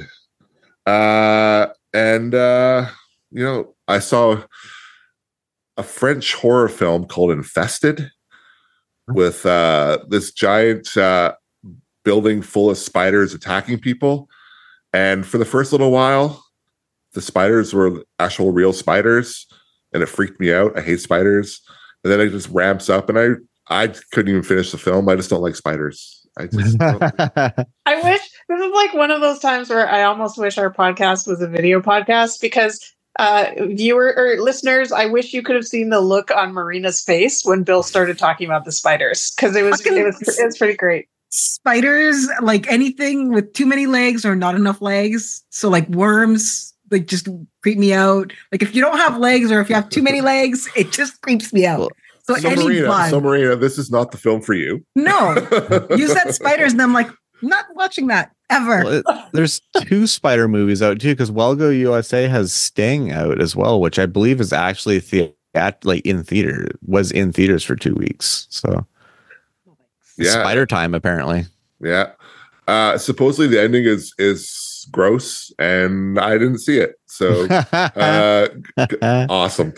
Uh, and, uh, you know, I saw a French horror film called Infested with uh, this giant uh, building full of spiders attacking people. And for the first little while, the spiders were actual real spiders, and it freaked me out. I hate spiders. And then it just ramps up, and I I couldn't even finish the film. I just don't like spiders. I just don't. I wish this is like one of those times where I almost wish our podcast was a video podcast because uh, viewer or listeners, I wish you could have seen the look on Marina's face when Bill started talking about the spiders because it was Fucking- it was it was pretty great. Spiders, like anything with too many legs or not enough legs. So like worms, like just creep me out. Like if you don't have legs or if you have too many legs, it just creeps me out. So, So any Marina, blood, so Marina, this is not the film for you. no. You said spiders, and I'm like, not watching that ever. Well, it- there's two spider movies out too, because Welgo U S A has Sting out as well, which I believe is actually the like in theater was in theaters for two weeks. So Yeah. Spider Time apparently. Yeah. Uh, supposedly the ending is is gross, and I didn't see it. So uh, g- awesome.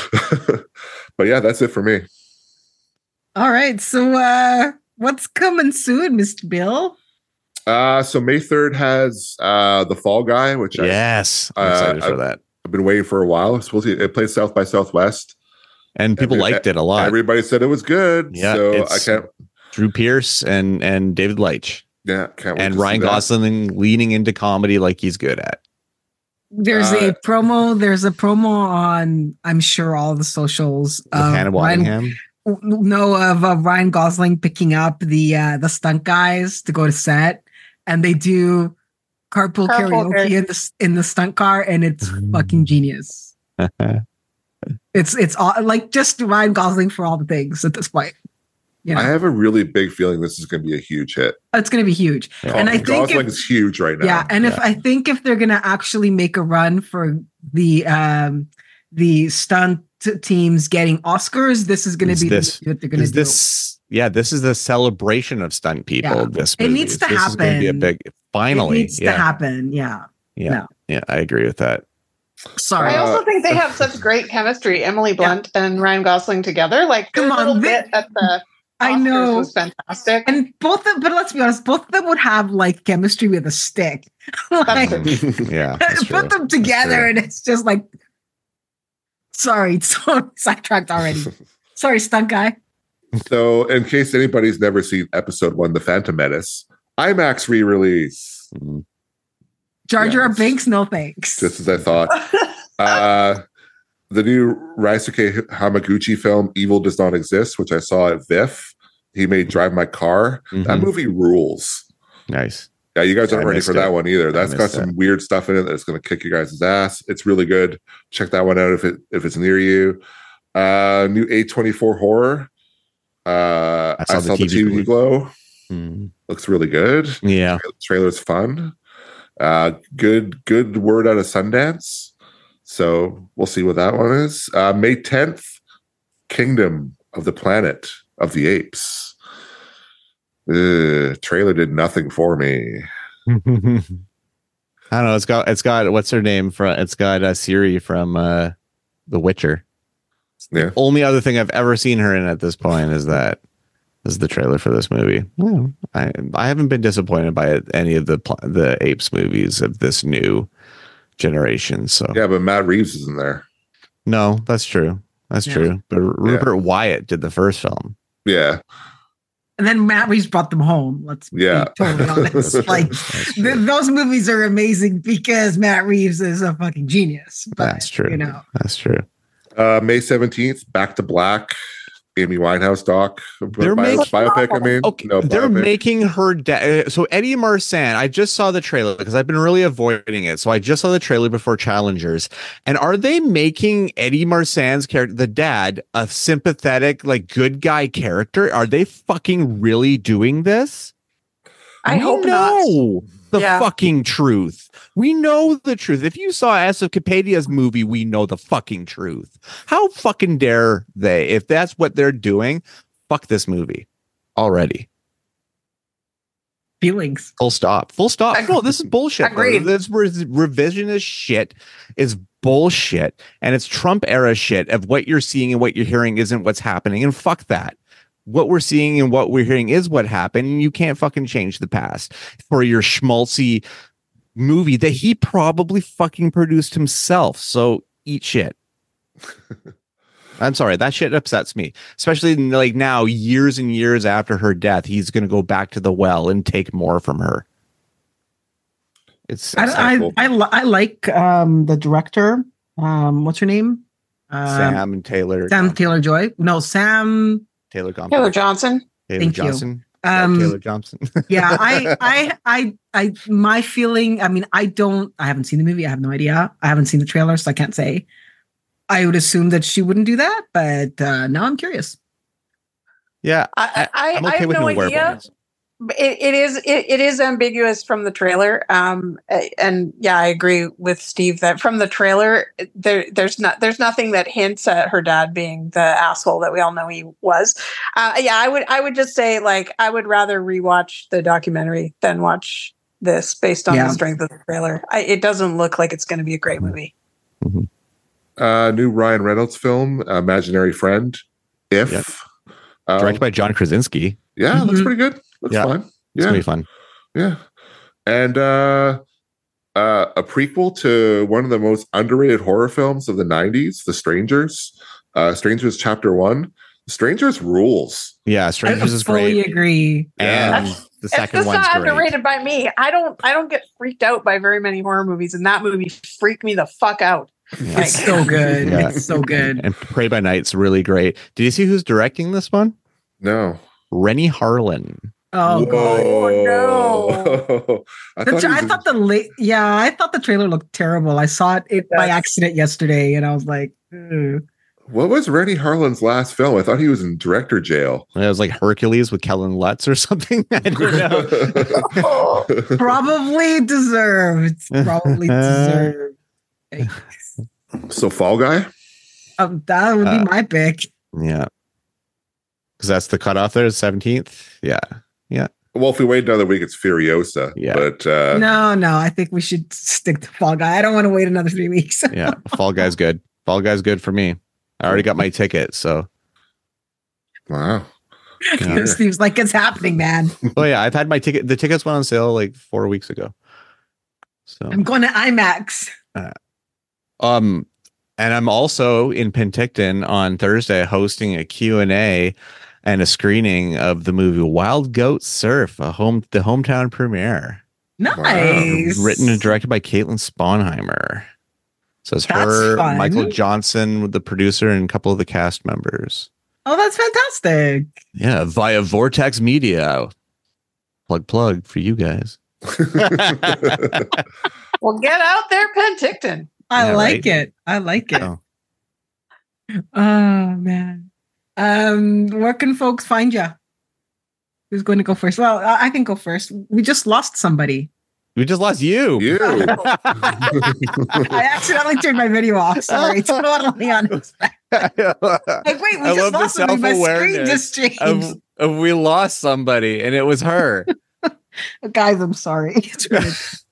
But yeah, that's it for me. All right. So uh what's coming soon, Mister Bill? Uh, so May third has uh, The Fall Guy, which I, yes, I'm Uh, excited for I- that. I've been waiting for a while. Supposedly it played South by Southwest. And people every- liked it a lot. Everybody said it was good. Yeah, so I it's- can't. Drew Pierce and and David Leitch Yeah, can't. Wait and to see Ryan that. Gosling leaning into comedy like he's good at. There's Uh, a promo. There's a promo on, I'm sure, all the socials. With of Hannah Ryan- Waddingham. No, of uh, Ryan Gosling picking up the uh, the stunt guys to go to set, and they do carpool, Carpool karaoke in the in the stunt car, and it's fucking genius. It's it's all like just Ryan Gosling for all the things at this point. Yeah, I have a really big feeling this is going to be a huge hit. it's going to be huge. Yeah. And I think Gosling if- is huge right now. Yeah, and if Yeah. I think if they're gonna actually make a run for the um the stunt t- teams getting Oscars, this is gonna Is be this- the, what they're gonna Is do. this yeah, this is the celebration of stunt people. Yeah. This It movie. needs to this is gonna be a happen. big finally. it needs yeah, to happen. Yeah. yeah, no. yeah. I agree with that. Sorry. I also Uh, think they have such great chemistry, Emily Blunt and Ryan Gosling together. Like Come their on, little they- bit at the I Oscars know. was fantastic. And both of but let's be honest, both of them would have like chemistry with a stick. like That's Yeah, that's true. put them together true. and it's just like sorry, so sidetracked already. Sorry, stunt guy. So, in case anybody's never seen episode one, The Phantom Menace, IMAX re-release, Mhm. Jar Jar Yes. Binks, no thanks. just as I thought. uh, the new Raisuke Hamaguchi film, Evil Does Not Exist, which I saw at V I F. He made Drive My Car. That Mhm. movie rules. Nice. Yeah, you guys I aren't ready missed for that it. one either. I That's got missed some it. weird stuff in it that's going to kick you guys' ass. It's really good. Check that one out if it if it's near you. Uh, new A twenty-four horror. Uh, I saw, I saw the T V, T V Glow. Mm. Looks really good. Yeah, Tra- trailer's fun. Uh, good good word out of Sundance. So we'll see what that one is. Uh, May tenth, Kingdom of the Planet of the Apes. Ugh, trailer did nothing for me. I don't know. It's got it's got what's her name from? It's got uh, Siri from uh, The Witcher. Yeah. Only other thing I've ever seen her in at this point is that is the trailer for this movie. Hmm. I I haven't been disappointed by any of the pl- the Apes movies of this new generation. So Yeah, but Matt Reeves is in there. no, that's true. That's Yeah. true. But Rupert Wyatt did the first film. Yeah. And then Matt Reeves brought them home. Let's Yeah. be totally honest. Like That's th- true. those movies are amazing because Matt Reeves is a fucking genius. But, That's true. You know, That's true. Uh, May seventeenth, Back to Black. Amy Winehouse doc. They're Bio- making- biopic, I mean. Okay, No, they're biopic. making her da- so Eddie Marsan. I just saw the trailer because I've been really avoiding it. So I just saw the trailer before Challengers. And are they making Eddie Marsan's character, the dad, a sympathetic, like good guy character? Are they fucking really doing this? I We hope not. know the Yeah. fucking truth. We know the truth. If you saw Asopicadia's movie, we know the fucking truth. How fucking dare they? If that's what they're doing, fuck this movie already. feelings. Full stop. Full stop. Ag- No, this is bullshit. Agreed. This re- revisionist shit is bullshit. And it's Trump era shit of what you're seeing and what you're hearing isn't what's happening. And fuck that. What we're seeing and what we're hearing is what happened. And you can't fucking change the past for your schmaltzy movie that he probably fucking produced himself. So eat shit. I'm sorry, that shit upsets me, especially like now, years and years after her death. He's going to go back to the well and take more from her. It's I I, cool. I, li- I like um, the director. Um, what's her name? Um, Sam and Taylor. Sam Johnson. Taylor Joy. No, Sam. Taylor Johnson. Taylor Johnson. Taylor Thank you. Johnson. Um, Taylor Johnson. yeah, I, I, I, I, my feeling. I mean, I don't. I haven't seen the movie. I have no idea. I haven't seen the trailer, so I can't say. I would assume that she wouldn't do that, but uh, now I'm curious. Yeah, I, I, I'm I okay have with no no idea. werewolves. It, it is it, it is ambiguous from the trailer, um, and yeah, I agree with Steve that from the trailer there there's not there's nothing that hints at her dad being the asshole that we all know he was. Uh, yeah, I would I would just say like I would rather rewatch the documentary than watch this based on Yeah. the strength of the trailer. I, it doesn't look like it's going to be a great movie. Uh, new Ryan Reynolds film, Imaginary Friend. If. Yep. Um, Directed by John Krasinski. yeah, looks Mhm. pretty good. Looks Yeah. fun. It's Yeah. gonna be fun. Yeah. And uh, uh, a prequel to one of the most underrated horror films of the nineties, The Strangers. Uh, Strangers Chapter One. The Strangers rules. Yeah, I Strangers is fully great, agree. and That's- the It's second just one's not great. underrated by me. I don't I don't get freaked out by very many horror movies, and that movie freaked me the fuck out. Yeah. It's so good. Yeah. It's so good. And Pray by Night's really great. Did you see who's directing this one? No. Rennie Harlan. Oh god. Whoa. I The thought, tra- he I was in- thought the late, yeah, I thought the trailer looked terrible. I saw it, it by does. accident yesterday, and I was like, "Ugh." what was Rennie Harlan's last film? I thought he was in director jail. It was like Hercules with Kellen Lutz or something. I don't know. probably deserved. Probably deserved. So Fall Guy? Um, that would be Uh, my pick. Yeah. Because that's the cutoff there, seventeenth. Yeah. Well, if we wait another week, it's Furiosa. Yeah. But uh, No, no, I think we should stick to Fall Guy. I don't want to wait another three weeks. Yeah. Fall Guy's good. Fall Guy's good for me. I already got my ticket. So, wow. Yeah. Steve's like, it's happening, man. oh, yeah. I've had my ticket. The tickets went on sale like four weeks ago. So, I'm going to IMAX. um, and I'm also in Penticton on Thursday hosting a Q and A and a screening of the movie Wild Goat Surf, a home the hometown premiere. Nice. Written and directed by Caitlin Sponheimer. So it's That's her, fun. Michael Johnson, the producer, and a couple of the cast members. Oh, that's fantastic. Yeah, via Vortex Media. Plug, plug for you guys. Well, get out there, Penticton. I Yeah, like right? it. I like it. Oh. Oh man. Um, where can folks find you? Who's going to go first? Well, I I can go first. We just lost somebody. We just lost you. You. I accidentally turned my video off. Sorry, it's totally unexpected. Like, wait, we I love just the lost somebody. My screen self-awareness just changed. of, of we lost somebody, and it was her. Guys, I'm sorry. It's really-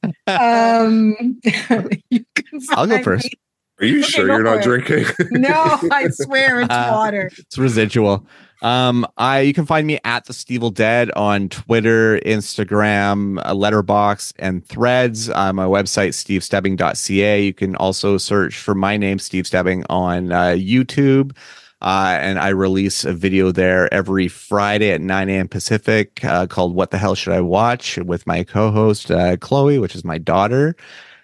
um, you can I'll go find first. me- Are you Okay, sure go you're not for it. drinking? No, I swear it's Uh, water. It's residual. Um, I you can find me at the Stevel Dead on Twitter, Instagram, uh, Letterbox, and Threads. Uh, my website, steve stebbing dot c a. You can also search for my name, Steve Stebbing, on uh, YouTube. Uh, and I release a video there every Friday at nine a.m. Pacific uh, called What the Hell Should I Watch with my co-host, uh, Chloe, which is my daughter.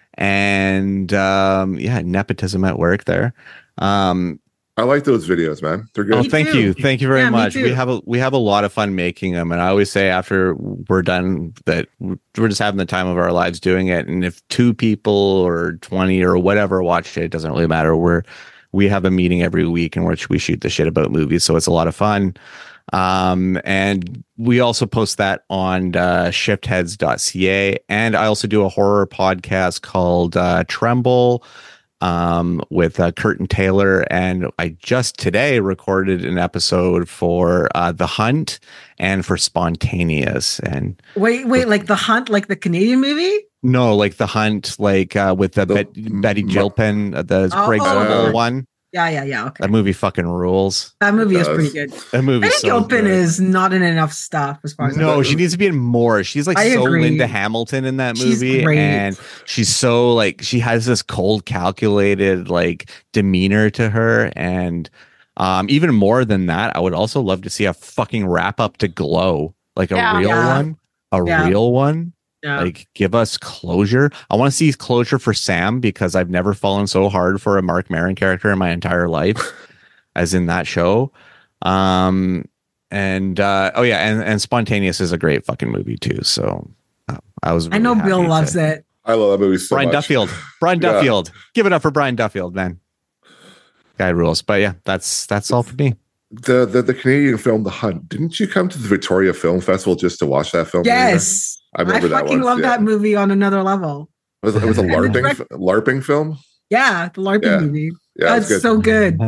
And um, yeah, nepotism at work there. Um, I like those videos, man. They're Oh, good. Me thank too. you, thank you very Yeah, me much. We too. have a we have a lot of fun making them, and I always say after we're done that we're just having the time of our lives doing it. And if two people or twenty or whatever watch it, it doesn't really matter. We're we have a meeting every week in which we shoot the shit about movies, so it's a lot of fun. Um, and we also post that on uh, shiftheads dot c a, and I also do a horror podcast called uh, Tremble. Um, with uh, Curtin Taylor, and I just today recorded an episode for uh, The Hunt and for Spontaneous. And Wait, wait, like The Hunt, like the Canadian movie? no, like The Hunt, like uh, with the, The- Bet- Betty Gilpin, uh, the Oh, Craig oh, Zobel okay. one. Yeah, yeah, yeah. Okay. That movie fucking rules. That movie is does. pretty good. That movie Betty so Gilpin good. is not in enough stuff as far as I'm No, concerned. she needs to be in more. She's like I so agree. Linda Hamilton in that She's movie, great. and she's so like she has this cold, calculated like demeanor to her, and um, even more than that, I would also love to see a fucking wrap up to Glow, like a Yeah. real Yeah. one, a Yeah. real one. Yeah. Like, give us closure. I want to see closure for Sam because I've never fallen so hard for a Mark Maron character in my entire life as in that show. Um, and uh, oh yeah, and, and Spontaneous is a great fucking movie too. So uh, I was. I know really Bill happy loves to- it. I love that movie so Brian much. Duffield. Brian Yeah. Duffield. Give it up for Brian Duffield, man. Guy rules. But yeah, that's that's all for me. The, the the Canadian film The Hunt. Didn't you come to the Victoria Film Festival just to watch that film? Yes. I I, remember that fucking one. love yeah. that movie on another level. It was, it was a And the LARPing direct- f- LARPing film. Yeah, the LARPing Yeah. movie. Yeah, it's That's good. so good.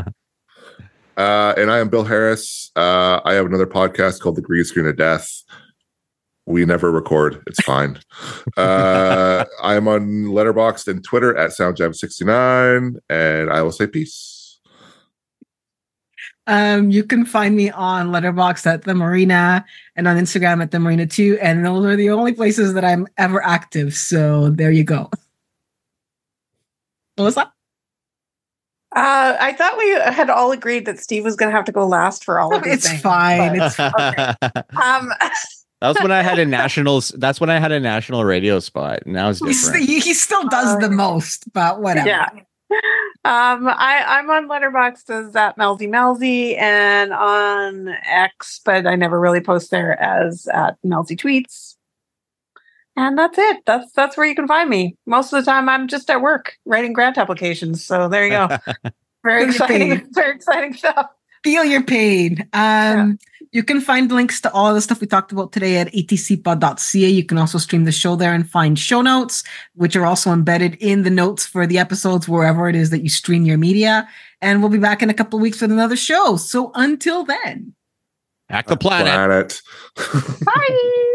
Uh, and I am Bill Harris. Uh, I have another podcast called The Green Screen of Death. We never record. It's fine. uh, I am on Letterboxd and Twitter at SoundJam sixty-nine, and I will say peace. Um, you can find me on Letterboxd at the Marina and on Instagram at the Marina two, and those are the only places that I'm ever active. So there you go. What was that? Uh, I thought we had all agreed that Steve was going to have to go last for all of these It's things, fine. but- It's fine. um, That was when I had a national. That's when I had a national radio spot. Now it's He's- different. he, he still does the most, but whatever. yeah. Um, I, I'm on Letterboxd as at Melzy Melzy and on X, but I never really post there as at Melzy Tweets. And that's it. That's that's where you can find me. Most of the time, I'm just at work writing grant applications. So there you go. Very Feel your exciting, pain. very exciting stuff. Feel your pain. Um, You can find links to all the stuff we talked about today at a t c pod dot c a. You can also stream the show there and find show notes, which are also embedded in the notes for the episodes, wherever it is that you stream your media. And we'll be back in a couple of weeks with another show. So until then. Hack the planet. Planet. Bye.